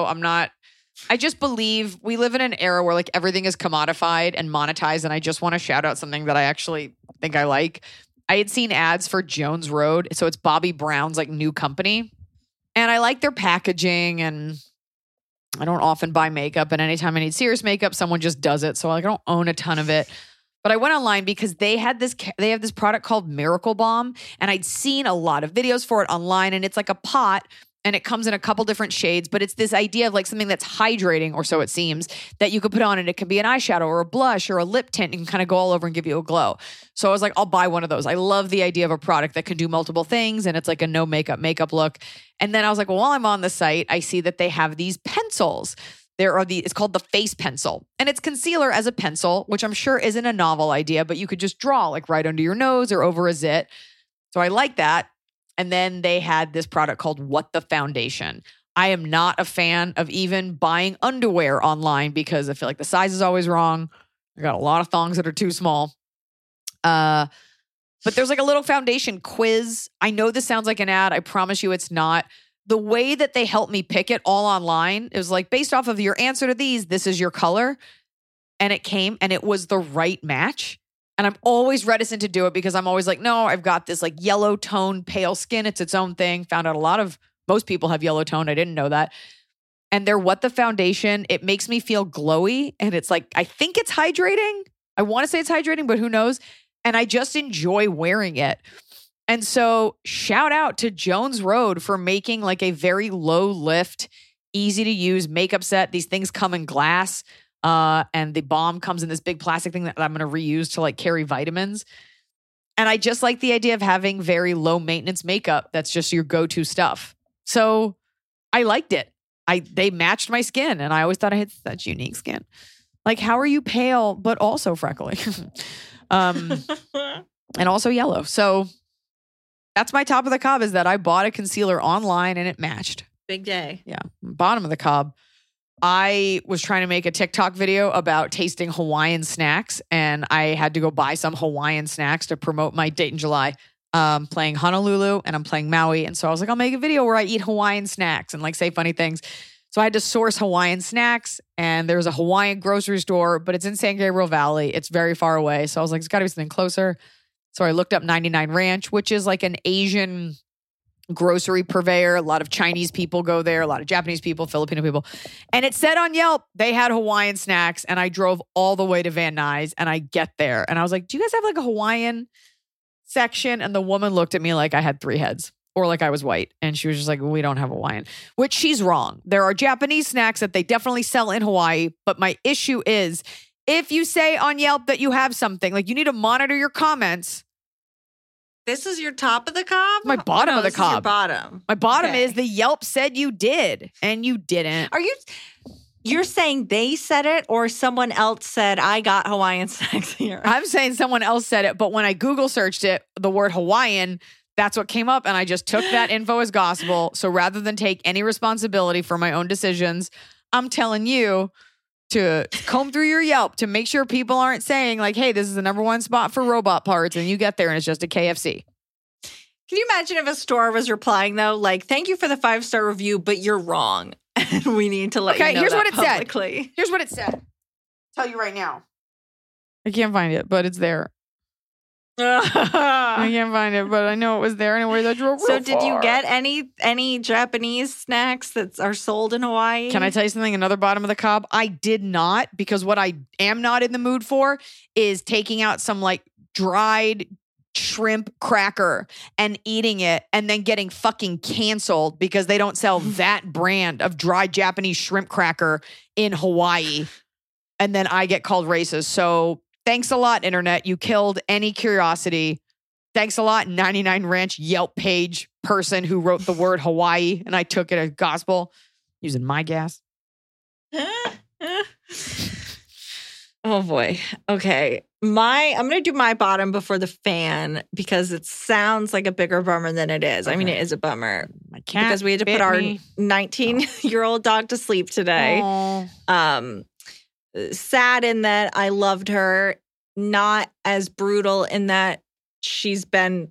I just believe we live in an era where like everything is commodified and monetized, and I just want to shout out something that I actually think I like. I had seen ads for Jones Road, so it's Bobbi Brown's like new company, and I like their packaging, and I don't often buy makeup, and anytime I need serious makeup, someone just does it, so like, I don't own a ton of it. But I went online because they have this product called Miracle Balm, and I'd seen a lot of videos for it online, and it's like a pot, and it comes in a couple different shades, but it's this idea of like something that's hydrating, or so it seems, that you could put on, and it can be an eyeshadow or a blush or a lip tint and kind of go all over and give you a glow. So I was like, I'll buy one of those. I love the idea of a product that can do multiple things, and it's like a no makeup look. And then I was like, well, while I'm on the site, I see that they have these pencils. It's called the Face Pencil, and it's concealer as a pencil, which I'm sure isn't a novel idea, but you could just draw like right under your nose or over a zit. So I like that. And then they had this product called What the Foundation. I am not a fan of even buying underwear online because I feel like the size is always wrong. I got a lot of thongs that are too small. But there's like a little foundation quiz. I know this sounds like an ad. I promise you it's not. The way that they helped me pick it all online, it was like based off of your answer to these, this is your color. And it came and it was the right match. And I'm always reticent to do it because I'm always like, no, I've got this like yellow tone, pale skin. It's its own thing. Found out most people have yellow tone. I didn't know that. And they're What the Foundation. It makes me feel glowy. And it's like, I think it's hydrating. I want to say it's hydrating, but who knows? And I just enjoy wearing it. And so shout out to Jones Road for making like a very low lift, easy to use makeup set. These things come in glass. And the balm comes in this big plastic thing that I'm going to reuse to like carry vitamins. And I just like the idea of having very low maintenance makeup. That's just your go-to stuff. So I liked it. They matched my skin, and I always thought I had such unique skin. Like, how are you pale, but also freckly? And also yellow. So that's my top of the cob, is that I bought a concealer online and it matched. Big day. Yeah. Bottom of the cob. I was trying to make a TikTok video about tasting Hawaiian snacks, and I had to go buy some Hawaiian snacks to promote my date in July. Playing Honolulu and I'm playing Maui. And so I was like, I'll make a video where I eat Hawaiian snacks and like say funny things. So I had to source Hawaiian snacks, and there's a Hawaiian grocery store, but it's in San Gabriel Valley. It's very far away. So I was like, it's got to be something closer. So I looked up 99 Ranch, which is like an Asian grocery purveyor. A lot of Chinese people go there, a lot of Japanese people, Filipino people. And it said on Yelp, they had Hawaiian snacks, and I drove all the way to Van Nuys, and I get there and I was like, do you guys have like a Hawaiian section? And the woman looked at me like I had 3 heads or like I was white. And she was just like, we don't have Hawaiian, which she's wrong. There are Japanese snacks that they definitely sell in Hawaii. But my issue is if you say on Yelp that you have something, like you need to monitor your comments. This is your top of the cob? My bottom of the cob. Your bottom. My bottom is the Yelp said you did, and you didn't. You're saying they said it, or someone else said, I got Hawaiian snacks here? I'm saying someone else said it, but when I Google searched it, the word Hawaiian, that's what came up, and I just took that info as gospel. So rather than take any responsibility for my own decisions, I'm telling you to comb through your Yelp to make sure people aren't saying like, hey, this is the #1 spot for robot parts, and you get there and it's just a KFC. Can you imagine if a store was replying though, like, thank you for the 5-star review, but you're wrong. And we need to let you know here's that what it publicly. said. Here's what it said. I'll tell you right now. I can't find it, but it's there. I can't find it, but I know it was there anyway. That drove real So did you far. get any Japanese snacks that are sold in Hawaii? Can I tell you something? Another bottom of the cob? I did not, because what I am not in the mood for is taking out some like dried shrimp cracker and eating it and then getting fucking canceled because they don't sell that brand of dried Japanese shrimp cracker in Hawaii. And then I get called racist. So thanks a lot, internet. You killed any curiosity. Thanks a lot, 99 Ranch Yelp page person who wrote the word Hawaii, and I took it as gospel using my gas. Oh boy. Okay. I'm going to do my bottom before the fan because it sounds like a bigger bummer than it is. I mean, it is a bummer. My cat because we had to bit put our me. 19-year-old dog to sleep today. Aw. Sad in that I loved her, not as brutal in that she's been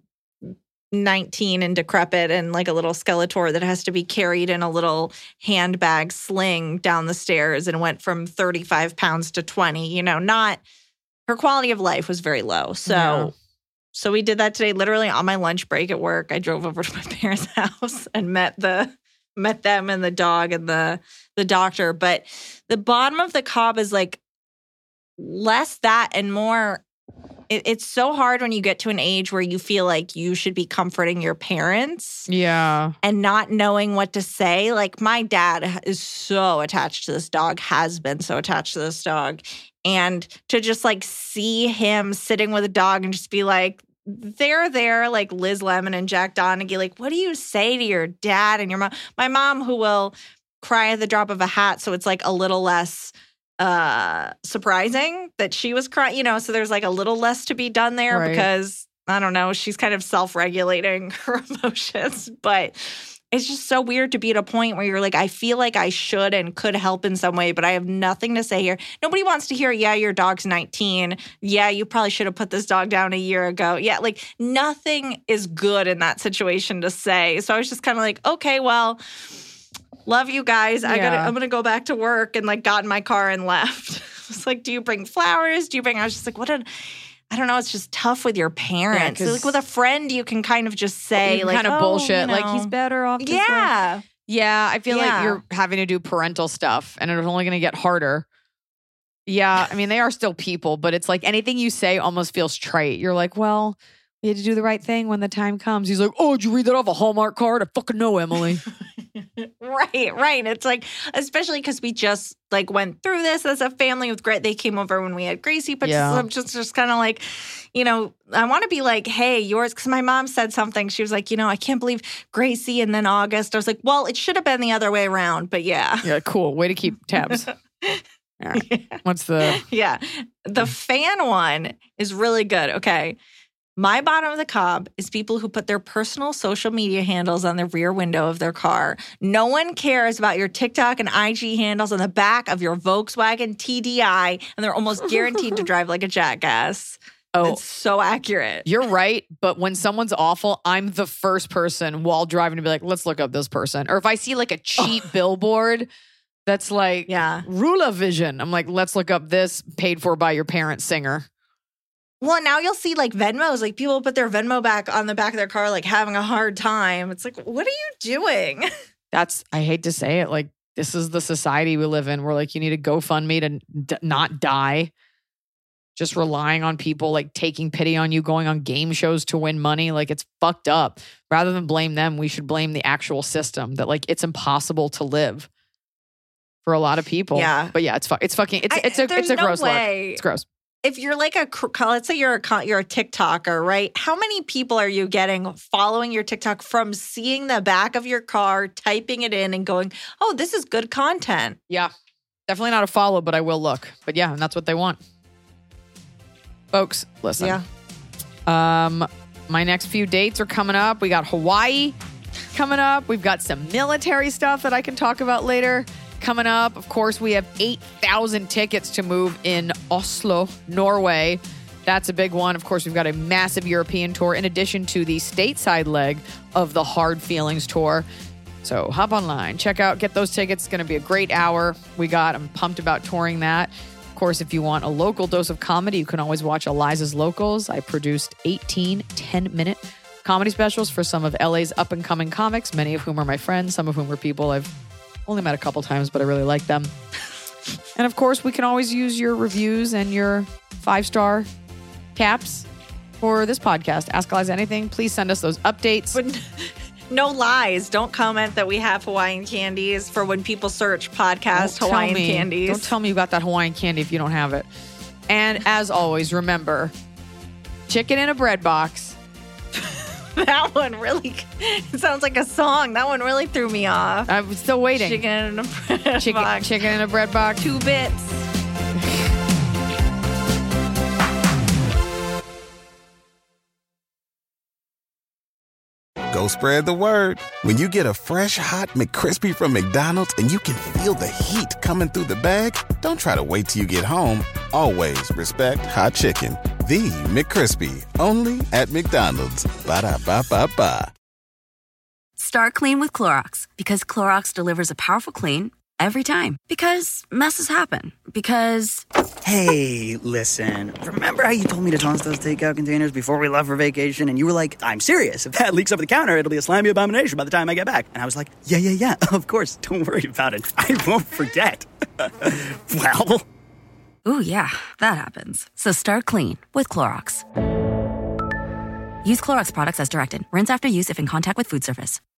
19 and decrepit and like a little Skeletor that has to be carried in a little handbag sling down the stairs and went from 35 pounds to 20. You know, not her quality of life was very low. So we did that today, literally on my lunch break at work. I drove over to my parents' house and met them and the dog and the doctor. But the bottom of the cob is like less that and more. It's so hard when you get to an age where you feel like you should be comforting your parents. Yeah. And not knowing what to say. Like my dad is so attached to this dog, has been so attached to this dog. And to just like see him sitting with a dog and just be like, they're there, like Liz Lemon and Jack Donaghy. Like, what do you say to your dad and your mom? My mom, who will cry at the drop of a hat. So it's like a little less surprising that she was crying, you know, so there's like a little less to be done there because I don't know, she's kind of self-regulating her emotions, but it's just so weird to be at a point where you're like, I feel like I should and could help in some way, but I have nothing to say here. Nobody wants to hear, yeah, your dog's 19. Yeah, you probably should have put this dog down a year ago. Yeah, like nothing is good in that situation to say. So I was just kind of like, okay, well, love you guys. I'm going to go back to work and like got in my car and left. It's like, do you bring flowers? I was just like, I don't know. It's just tough with your parents. Like with a friend, you can kind of just say like, kind of bullshit. You know, like he's better off. This way. Yeah. I feel like you're having to do parental stuff and it's only going to get harder. Yeah. I mean, they are still people, but it's like anything you say almost feels trite. You're like, well, we had to do the right thing when the time comes. He's like, oh, did you read that off a Hallmark card? I fucking know, Emily. Right. It's like, especially because we just like went through this as a family with They came over when we had Gracie, but I'm just kind of like, you know, I want to be like, hey, yours, because my mom said something. She was like, you know, I can't believe Gracie and then August. I was like, well, it should have been the other way around, but yeah. Yeah, cool. Way to keep tabs. Yeah. What's the... Yeah. The fan one is really good. Okay. My bottom of the cob is people who put their personal social media handles on the rear window of their car. No one cares about your TikTok and IG handles on the back of your Volkswagen TDI, and they're almost guaranteed to drive like a jackass. Oh, it's so accurate. You're right, but when someone's awful, I'm the first person while driving to be like, let's look up this person. Or if I see like a cheap billboard that's like Rula Vision, I'm like, let's look up this paid for by your parents singer. Well, now you'll see like Venmos, like people put their Venmo back on the back of their car, like having a hard time. It's like, what are you doing? I hate to say it, like this is the society we live in. We're like, you need a GoFundMe to not die. Just relying on people like taking pity on you, going on game shows to win money. Like it's fucked up. Rather than blame them, we should blame the actual system that like it's impossible to live for a lot of people. Yeah. But yeah, it's a gross look. It's gross. If you're like let's say you're a TikToker, right? How many people are you getting following your TikTok from seeing the back of your car, typing it in and going, oh, this is good content? Yeah. Definitely not a follow, but I will look. But yeah, and that's what they want. Folks, listen. Yeah. My next few dates are coming up. We got Hawaii coming up. We've got some military stuff that I can talk about later. Coming up, of course, we have 8,000 tickets to move in Oslo, Norway. That's a big one. Of course, we've got a massive European tour in addition to the stateside leg of the Hard Feelings tour. So hop online, check out, get those tickets. It's going to be a great hour. I'm pumped about touring that. Of course, if you want a local dose of comedy, you can always watch Eliza's Locals. I produced 18 10-minute comedy specials for some of LA's up-and-coming comics, many of whom are my friends, some of whom are people I've only met a couple times, but I really like them. And of course, we can always use your reviews and your 5-star caps for this podcast. Ask Eliza anything. Please send us those updates. But no lies. Don't comment that we have Hawaiian candies for when people search podcast Hawaiian candies. Don't tell me about that Hawaiian candy if you don't have it. And as always, remember, chicken in a bread box. That one really, it sounds like a song. That one really threw me off. I'm still waiting. Chicken in a bread box. Chicken in a bread box. 2 bits. go spread the word. When you get a fresh, hot McCrispy from McDonald's and you can feel the heat coming through the bag, don't try to wait till you get home. Always respect hot chicken. The McCrispy, only at McDonald's. Ba-da-ba-ba-ba. Start clean with Clorox, because Clorox delivers a powerful clean every time. Because messes happen. Because... Hey, listen. Remember how you told me to toss those takeout containers before we left for vacation? And you were like, I'm serious. If that leaks over the counter, it'll be a slimy abomination by the time I get back. And I was like, yeah, of course. Don't worry about it. I won't forget. Well... Ooh, yeah, that happens. So start clean with Clorox. Use Clorox products as directed. Rinse after use if in contact with food surface.